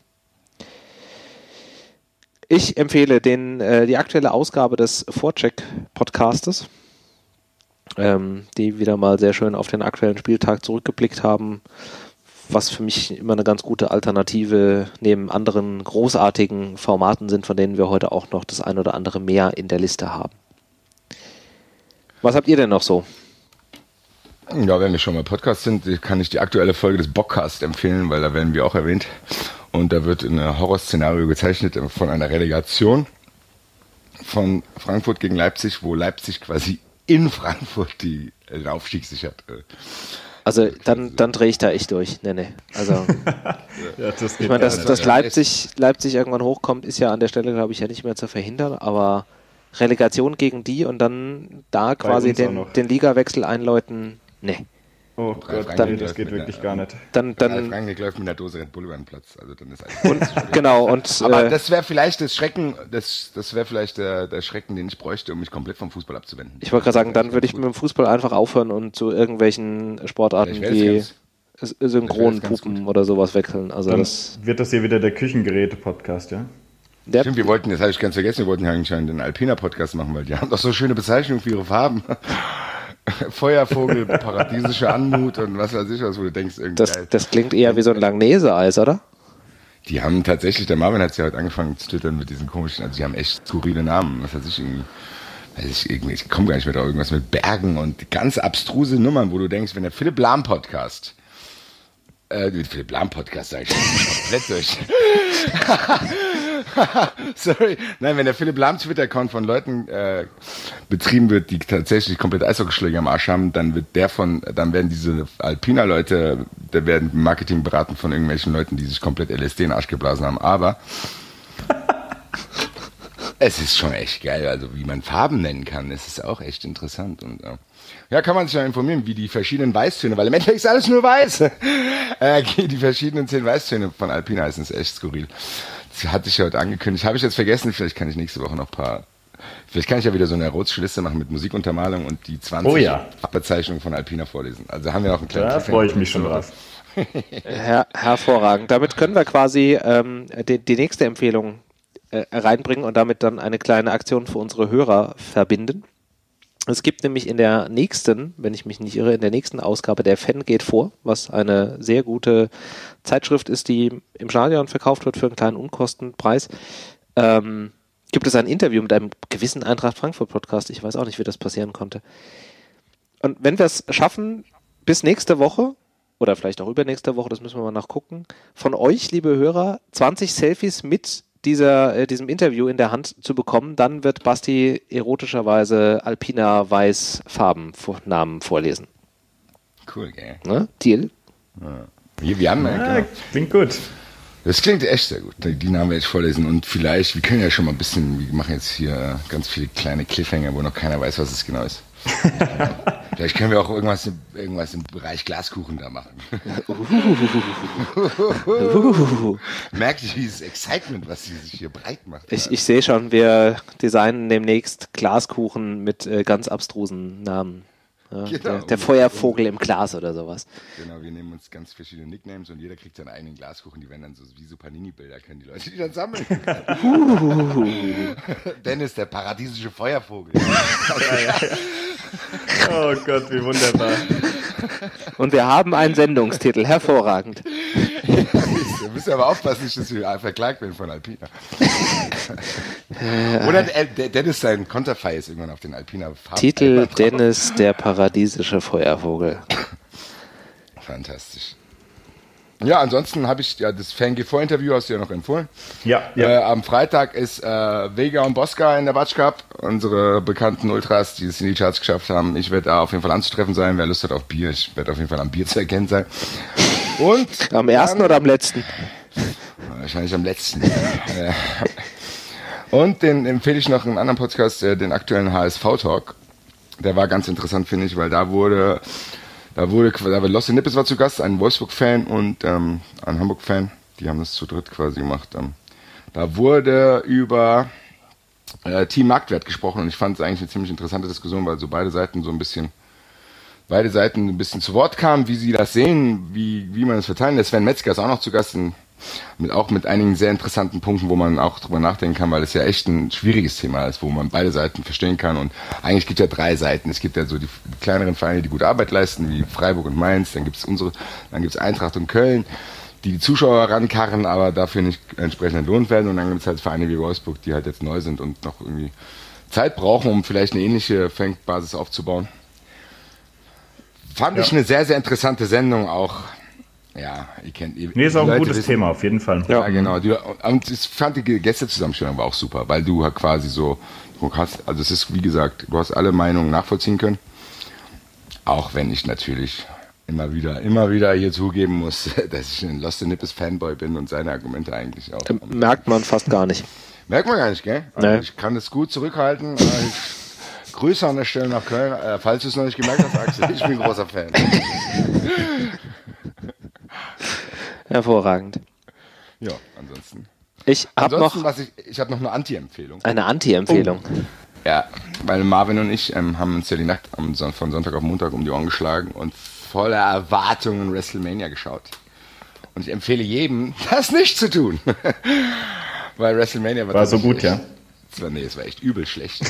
Ich empfehle den, äh, die aktuelle Ausgabe des Vorcheck-Podcastes, ähm, die wieder mal sehr schön auf den aktuellen Spieltag zurückgeblickt haben, was für mich immer eine ganz gute Alternative neben anderen großartigen Formaten sind, von denen wir heute auch noch das ein oder andere mehr in der Liste haben. Was habt ihr denn noch so? Ja, wenn wir schon mal Podcast sind, kann ich die aktuelle Folge des Bockcast empfehlen, weil da werden wir auch erwähnt. Und da wird ein Horrorszenario gezeichnet von einer Relegation von Frankfurt gegen Leipzig, wo Leipzig quasi in Frankfurt die, den Aufstieg sichert. Also dann, dann drehe ich da echt durch. Nee, nee. Also, Ja, das geht ich meine, dass, gar nicht. dass Leipzig, Leipzig irgendwann hochkommt, ist ja an der Stelle, glaube ich, ja nicht mehr zu verhindern, aber Relegation gegen die und dann da quasi uns auch den, noch. den Ligawechsel einläuten, nee. Oh Drei Gott, Franken nee, das läuft geht mit wirklich einer- gar nicht. Dann, Dann dann, Frank läuft mit einer Dose Red Bull über den Platz. Also dann ist alles genau, und Aber äh, das wäre vielleicht das Schrecken, das, das wäre vielleicht der, der Schrecken, den ich bräuchte, um mich komplett vom Fußball abzuwenden. ich wollte gerade sagen, dann würde ich mit dem Fußball einfach aufhören und zu irgendwelchen Sportarten Vielleicht wie wär's S- wär's ganz Synchronpuppen oder sowas wechseln. Also Dann das, wird das hier wieder der Küchengeräte-Podcast, ja? der, Stimmt, wir wollten, das habe ich ganz vergessen, wir wollten ja anscheinend den Alpina-Podcast machen, weil die haben doch so schöne Bezeichnungen für ihre Farben. Feuervogel, paradiesische Anmut und was weiß ich was, wo du denkst, irgendwie das, geil. das klingt eher wie so ein Langnese-Eis, oder? Die haben tatsächlich, der Marvin hat es ja heute angefangen zu twittern mit diesen komischen, also die haben echt skurrile Namen, was weiß ich irgendwie, weiß ich irgendwie, ich komme gar nicht mehr drauf, irgendwas mit Bergen und ganz abstruse Nummern, wo du denkst, wenn der Philipp Lahm Podcast, äh, den Philipp Lahm Podcast sag ich komplett durch. Sorry. Nein, wenn der Philipp Lahm Twitter-Account von Leuten äh, betrieben wird, die tatsächlich komplett Eishockeyschläger am Arsch haben, dann wird der von, dann werden diese Alpina-Leute, da werden Marketing beraten von irgendwelchen Leuten, die sich komplett L S D in den Arsch geblasen haben. Aber es ist schon echt geil, also wie man Farben nennen kann, es ist auch echt interessant und äh, ja, kann man sich ja informieren, wie die verschiedenen Weißtöne, weil im Endeffekt ist alles nur weiß. äh, die verschiedenen zehn Weißtöne von Alpina heißen, ist echt skurril. Das hatte ich ja heute angekündigt, habe ich jetzt vergessen, vielleicht kann ich nächste Woche noch ein paar, vielleicht kann ich ja wieder so eine erotische Liste machen mit Musikuntermalung und die zwanzig Oh ja. Bezeichnungen von Alpina vorlesen. Also haben wir auch einen kleinen Da Cliffhanger freue ich für mich schon nächste Woche. drauf. Her hervorragend. Damit können wir quasi ähm, die, die nächste Empfehlung äh, reinbringen und damit dann eine kleine Aktion für unsere Hörer verbinden. Es gibt nämlich in der nächsten, wenn ich mich nicht irre, in der nächsten Ausgabe der Fan geht vor, was eine sehr gute Zeitschrift ist, die im Stadion verkauft wird für einen kleinen Unkostenpreis, ähm, gibt es ein Interview mit einem gewissen Eintracht Frankfurt Podcast. Ich weiß auch nicht, wie das passieren konnte. Und wenn wir es schaffen, bis nächste Woche, oder vielleicht auch übernächste Woche, das müssen wir mal nachgucken, von euch, liebe Hörer, zwanzig Selfies mit dieser, äh, diesem Interview in der Hand zu bekommen, dann wird Basti erotischerweise Alpina Weiß Farben Namen vorlesen. Cool, gell? Ne? Deal? Ja. Wir, wir haben ja, Ah, genau. klingt gut. Das klingt echt sehr gut. Die Namen werde ich vorlesen und vielleicht, wir können ja schon mal ein bisschen, wir machen jetzt hier ganz viele kleine Cliffhanger, wo noch keiner weiß, was es genau ist. Vielleicht können wir auch irgendwas, im- irgendwas im Bereich Glaskuchen da machen. Uh. Merkt ihr dieses Excitement, was sie sich hier breit macht? Ich, ich sehe schon, wir designen demnächst Glaskuchen mit äh, ganz abstrusen Namen. Ja, Genau. der, der Feuervogel im Glas oder sowas. Genau, wir nehmen uns ganz verschiedene Nicknames und jeder kriegt seinen eigenen Glaskuchen. Die werden dann so wie so Panini-Bilder, können die Leute die dann sammeln. Dennis, der paradiesische Feuervogel. Oh Gott, wie wunderbar. Und wir haben einen Sendungstitel, hervorragend. Wir müssen aber aufpassen, nicht, dass wir verklagt werden von Alpina. Oder der, der Dennis, sein Konterfei ist irgendwann auf den Alpina Farben. Titel Dennis, der paradiesische Feuervogel. Fantastisch. Ja, ansonsten habe ich ja das Fan G V-Interview, hast du ja noch empfohlen. Ja, ja. Äh, am Freitag ist äh, Vega und Bosca in der Batsch Cup, unsere bekannten Ultras, die es in die Charts geschafft haben. Ich werde da auf jeden Fall anzutreffen sein. Wer Lust hat auf Bier, ich werde auf jeden Fall am Bier zu erkennen sein. Und Am ersten dann- oder am letzten? Wahrscheinlich am letzten. Äh, Und den empfehle ich noch einen anderen Podcast, äh, den aktuellen H S V-Talk. Der war ganz interessant, finde ich, weil da wurde, da wurde, da war Losse Nippes war zu Gast, ein Wolfsburg-Fan und ähm, ein Hamburg-Fan. Die haben das zu dritt quasi gemacht. Ähm, da wurde über äh, Team Marktwert gesprochen und ich fand es eigentlich eine ziemlich interessante Diskussion, weil so beide Seiten so ein bisschen beide Seiten ein bisschen zu Wort kamen, wie sie das sehen, wie, wie man es verteilen. Der Sven Metzger ist auch noch zu Gast, in, mit, auch mit einigen sehr interessanten Punkten, wo man auch drüber nachdenken kann, weil es ja echt ein schwieriges Thema ist, wo man beide Seiten verstehen kann. Und eigentlich gibt es ja drei Seiten. Es gibt ja so die kleineren Vereine, die gute Arbeit leisten, wie Freiburg und Mainz. Dann gibt es unsere, dann gibt es Eintracht und Köln, die die Zuschauer rankarren, aber dafür nicht entsprechend entlohnt werden. Und dann gibt es halt Vereine wie Wolfsburg, die halt jetzt neu sind und noch irgendwie Zeit brauchen, um vielleicht eine ähnliche Fanbasis aufzubauen. Fand Ja. ich eine sehr, sehr interessante Sendung auch. Ja, ihr kennt ihr, Nee, ist auch die ein Leute gutes wissen- Thema, auf jeden Fall. Ja, genau. Die, und ich fand die Gästezusammenstellung war auch super, weil du halt quasi so, du hast, also es ist wie gesagt, du hast alle Meinungen nachvollziehen können. Auch wenn ich natürlich immer wieder, immer wieder hier zugeben muss, dass ich ein Lost in Nippes Fanboy bin und seine Argumente eigentlich auch. Ähm, Merkt man fast gar nicht. Merkt man gar nicht, gell? Also Nee. ich kann es gut zurückhalten. Äh, ich Grüße an der Stelle nach Köln. Äh, falls du es noch nicht gemerkt hast, Axel, ich bin ein großer Fan. Hervorragend. Ja, ansonsten. Ich habe Ansonsten, noch was ich, ich habe noch eine Anti-Empfehlung. eine Anti-Empfehlung. Ja, weil Marvin und ich ähm, haben uns ja die Nacht am Son- von Sonntag auf Montag um die Ohren geschlagen und voller Erwartungen WrestleMania geschaut. Und ich empfehle jedem, das nicht zu tun. Weil WrestleMania war, War so gut, echt, ja? Es war, nee, es war echt übel schlecht.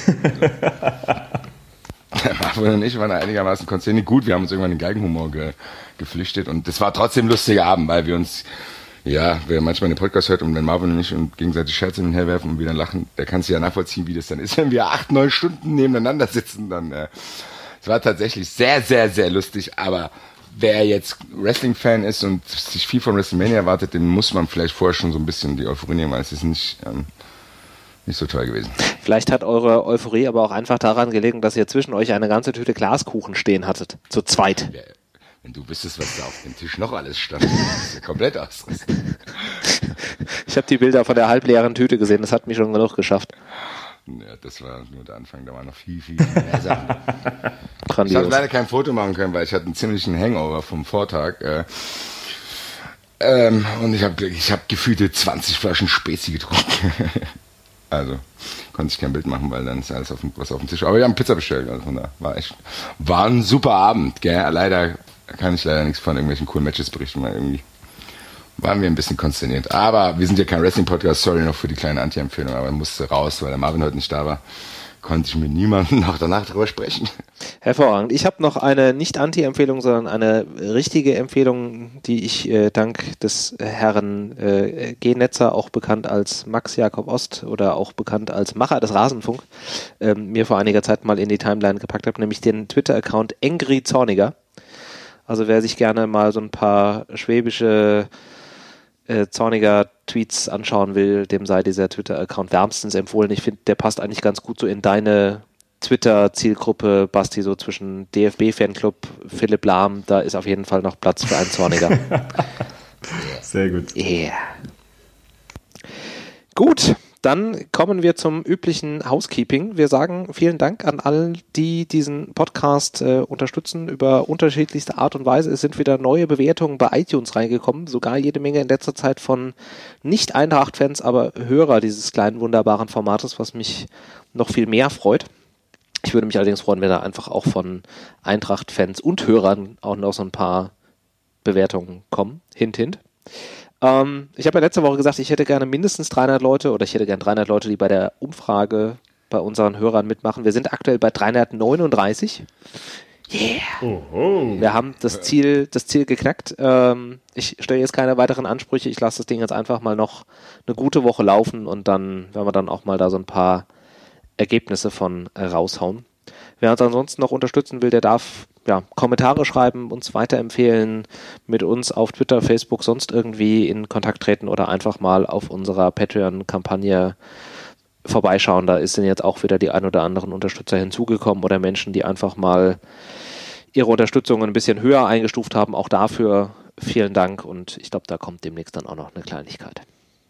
Marvin und ich waren einigermaßen konstant gut. Wir haben uns irgendwann in den Geigenhumor ge, geflüchtet und das war trotzdem ein lustiger Abend, weil wir uns, ja, wer manchmal den Podcast hört und wenn Marvin und ich und gegenseitig Scherze hin und her werfen und wieder lachen, der kann sich ja nachvollziehen, wie das dann ist, wenn wir acht, neun Stunden nebeneinander sitzen, dann, äh, es war tatsächlich sehr, sehr, sehr lustig, aber wer jetzt Wrestling-Fan ist und sich viel von WrestleMania erwartet, dem muss man vielleicht vorher schon so ein bisschen die Euphorie nehmen, weil es ist nicht, ähm, nicht so toll gewesen. Vielleicht hat eure Euphorie aber auch einfach daran gelegen, dass ihr zwischen euch eine ganze Tüte Glaskuchen stehen hattet. Zu zweit. Ja, wenn du wüsstest, was da auf dem Tisch noch alles stand, das ist ja komplett ausrasten. Ich habe die Bilder von der halbleeren Tüte gesehen, das hat mich schon genug geschafft. Ja, das war nur der Anfang, da war noch viel, viel mehr Sachen. Ich habe Grandios. leider kein Foto machen können, weil ich hatte einen ziemlichen Hangover vom Vortag. Äh, ähm, und ich habe ich hab gefühlte zwanzig Flaschen Spezi getrunken. Also konnte ich kein Bild machen, weil dann ist alles auf dem, was auf dem Tisch. Aber wir haben Pizza bestellt. Also von da war echt, war ein super Abend. Gell? Leider kann ich leider nichts von irgendwelchen coolen Matches berichten, weil irgendwie waren wir ein bisschen konsterniert. Aber wir sind ja kein Wrestling-Podcast, sorry noch für die kleine Anti-Empfehlung, aber ich musste raus, weil der Marvin heute nicht da war. konnte ich mit niemandem noch danach drüber sprechen. Hervorragend. Ich habe noch eine nicht Anti-Empfehlung, sondern eine richtige Empfehlung, die ich äh, dank des Herrn äh, G-Netzer, auch bekannt als Max Jakob Ost oder auch bekannt als Macher des Rasenfunk, äh, mir vor einiger Zeit mal in die Timeline gepackt habe, nämlich den Twitter-Account Angry Zorniger. Also wer sich gerne mal so ein paar schwäbische äh, zorniger Tweets anschauen will, dem sei dieser Twitter-Account wärmstens empfohlen. Ich finde, der passt eigentlich ganz gut so in deine Twitter-Zielgruppe, Basti, so zwischen D F B-Fanclub, Philipp Lahm, da ist auf jeden Fall noch Platz für einen Zorniger. Sehr gut. Yeah. Gut, dann kommen wir zum üblichen Housekeeping. Wir sagen vielen Dank an all die diesen Podcast äh, unterstützen über unterschiedlichste Art und Weise. Es sind wieder neue Bewertungen bei iTunes reingekommen, sogar jede Menge in letzter Zeit von Nicht-Eintracht-Fans, aber Hörer dieses kleinen wunderbaren Formates, was mich noch viel mehr freut. Ich würde mich allerdings freuen, wenn da einfach auch von Eintracht-Fans und Hörern auch noch so ein paar Bewertungen kommen. Hint, hint. Ähm, ich habe ja letzte Woche gesagt, ich hätte gerne mindestens dreihundert Leute oder ich hätte gerne dreihundert Leute, die bei der Umfrage bei unseren Hörern mitmachen. Wir sind aktuell bei dreihundertneununddreißig. Yeah! Oho. Wir haben das Ziel, das Ziel geknackt. Ähm, ich stelle jetzt keine weiteren Ansprüche. Ich lasse das Ding jetzt einfach mal noch eine gute Woche laufen und dann werden wir dann auch mal da so ein paar Ergebnisse von äh, raushauen. Wer uns ansonsten noch unterstützen will, der darf ja, Kommentare schreiben, uns weiterempfehlen, mit uns auf Twitter, Facebook, sonst irgendwie in Kontakt treten oder einfach mal auf unserer Patreon-Kampagne vorbeischauen. Da sind jetzt auch wieder die ein oder anderen Unterstützer hinzugekommen oder Menschen, die einfach mal ihre Unterstützung ein bisschen höher eingestuft haben. Auch dafür vielen Dank und ich glaube, da kommt demnächst dann auch noch eine Kleinigkeit.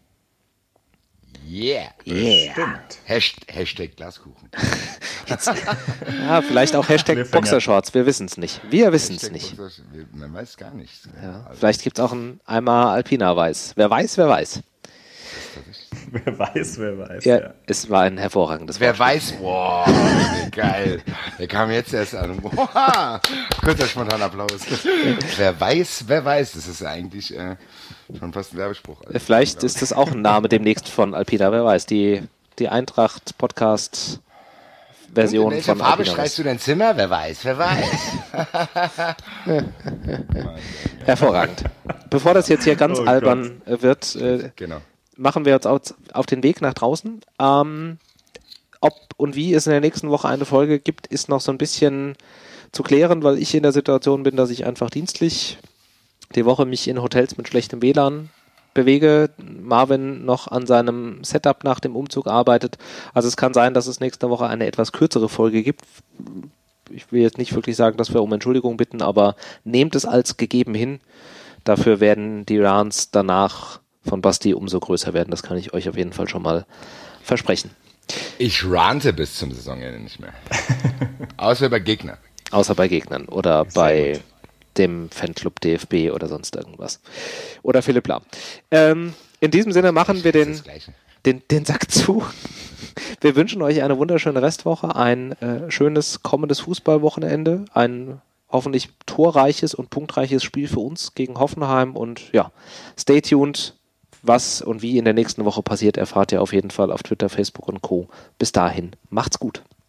Yeah. Yeah. Hashtag, Hashtag Glaskuchen. Ja, vielleicht auch Hashtag Boxershorts. Wir wissen es nicht. Wir wissen es nicht. Boxer, man weiß gar nichts. Ja, also vielleicht gibt es auch ein Eimer Alpina Weiß. Wer weiß, wer weiß. Wer weiß, wer weiß. Ja, Ja. Es war ein hervorragendes Wer Wortspiel. weiß, boah, geil. Der kam jetzt erst an. Boah, kurzer spontaner Applaus. Wer weiß, wer weiß. Das ist eigentlich äh, schon fast ein Werbespruch. Also, Vielleicht ist das auch ein Name demnächst von Alpina, wer weiß. Die, die Eintracht-Podcast-Version in welcher von Farbe Alpina streichst Weiß. du dein Zimmer? Wer weiß, wer weiß. Hervorragend. Bevor das jetzt hier ganz Oh albern äh, wird, äh, Genau. machen wir uns auf, auf den Weg nach draußen. Ähm, ob und wie es in der nächsten Woche eine Folge gibt, ist noch so ein bisschen zu klären, weil ich in der Situation bin, dass ich einfach dienstlich die Woche mich in Hotels mit schlechtem W L A N bewege. Marvin noch an seinem Setup nach dem Umzug arbeitet. Also es kann sein, dass es nächste Woche eine etwas kürzere Folge gibt. Ich will jetzt nicht wirklich sagen, dass wir um Entschuldigung bitten, aber nehmt es als gegeben hin. Dafür werden die Rants danach von Basti umso größer werden. Das kann ich euch auf jeden Fall schon mal versprechen. Ich rante bis zum Saisonende nicht mehr. Außer bei Gegner. Außer bei Gegnern oder Sehr bei gut. dem Fanclub D F B oder sonst irgendwas. Oder Philipp Lahm. Ähm, in diesem Sinne machen wir den, Das Gleiche. den, den Sack zu. Wir wünschen euch eine wunderschöne Restwoche, ein äh, schönes kommendes Fußballwochenende, ein hoffentlich torreiches und punktreiches Spiel für uns gegen Hoffenheim und ja, stay tuned. Was und wie in der nächsten Woche passiert, erfahrt ihr auf jeden Fall auf Twitter, Facebook und Co. Bis dahin, macht's gut.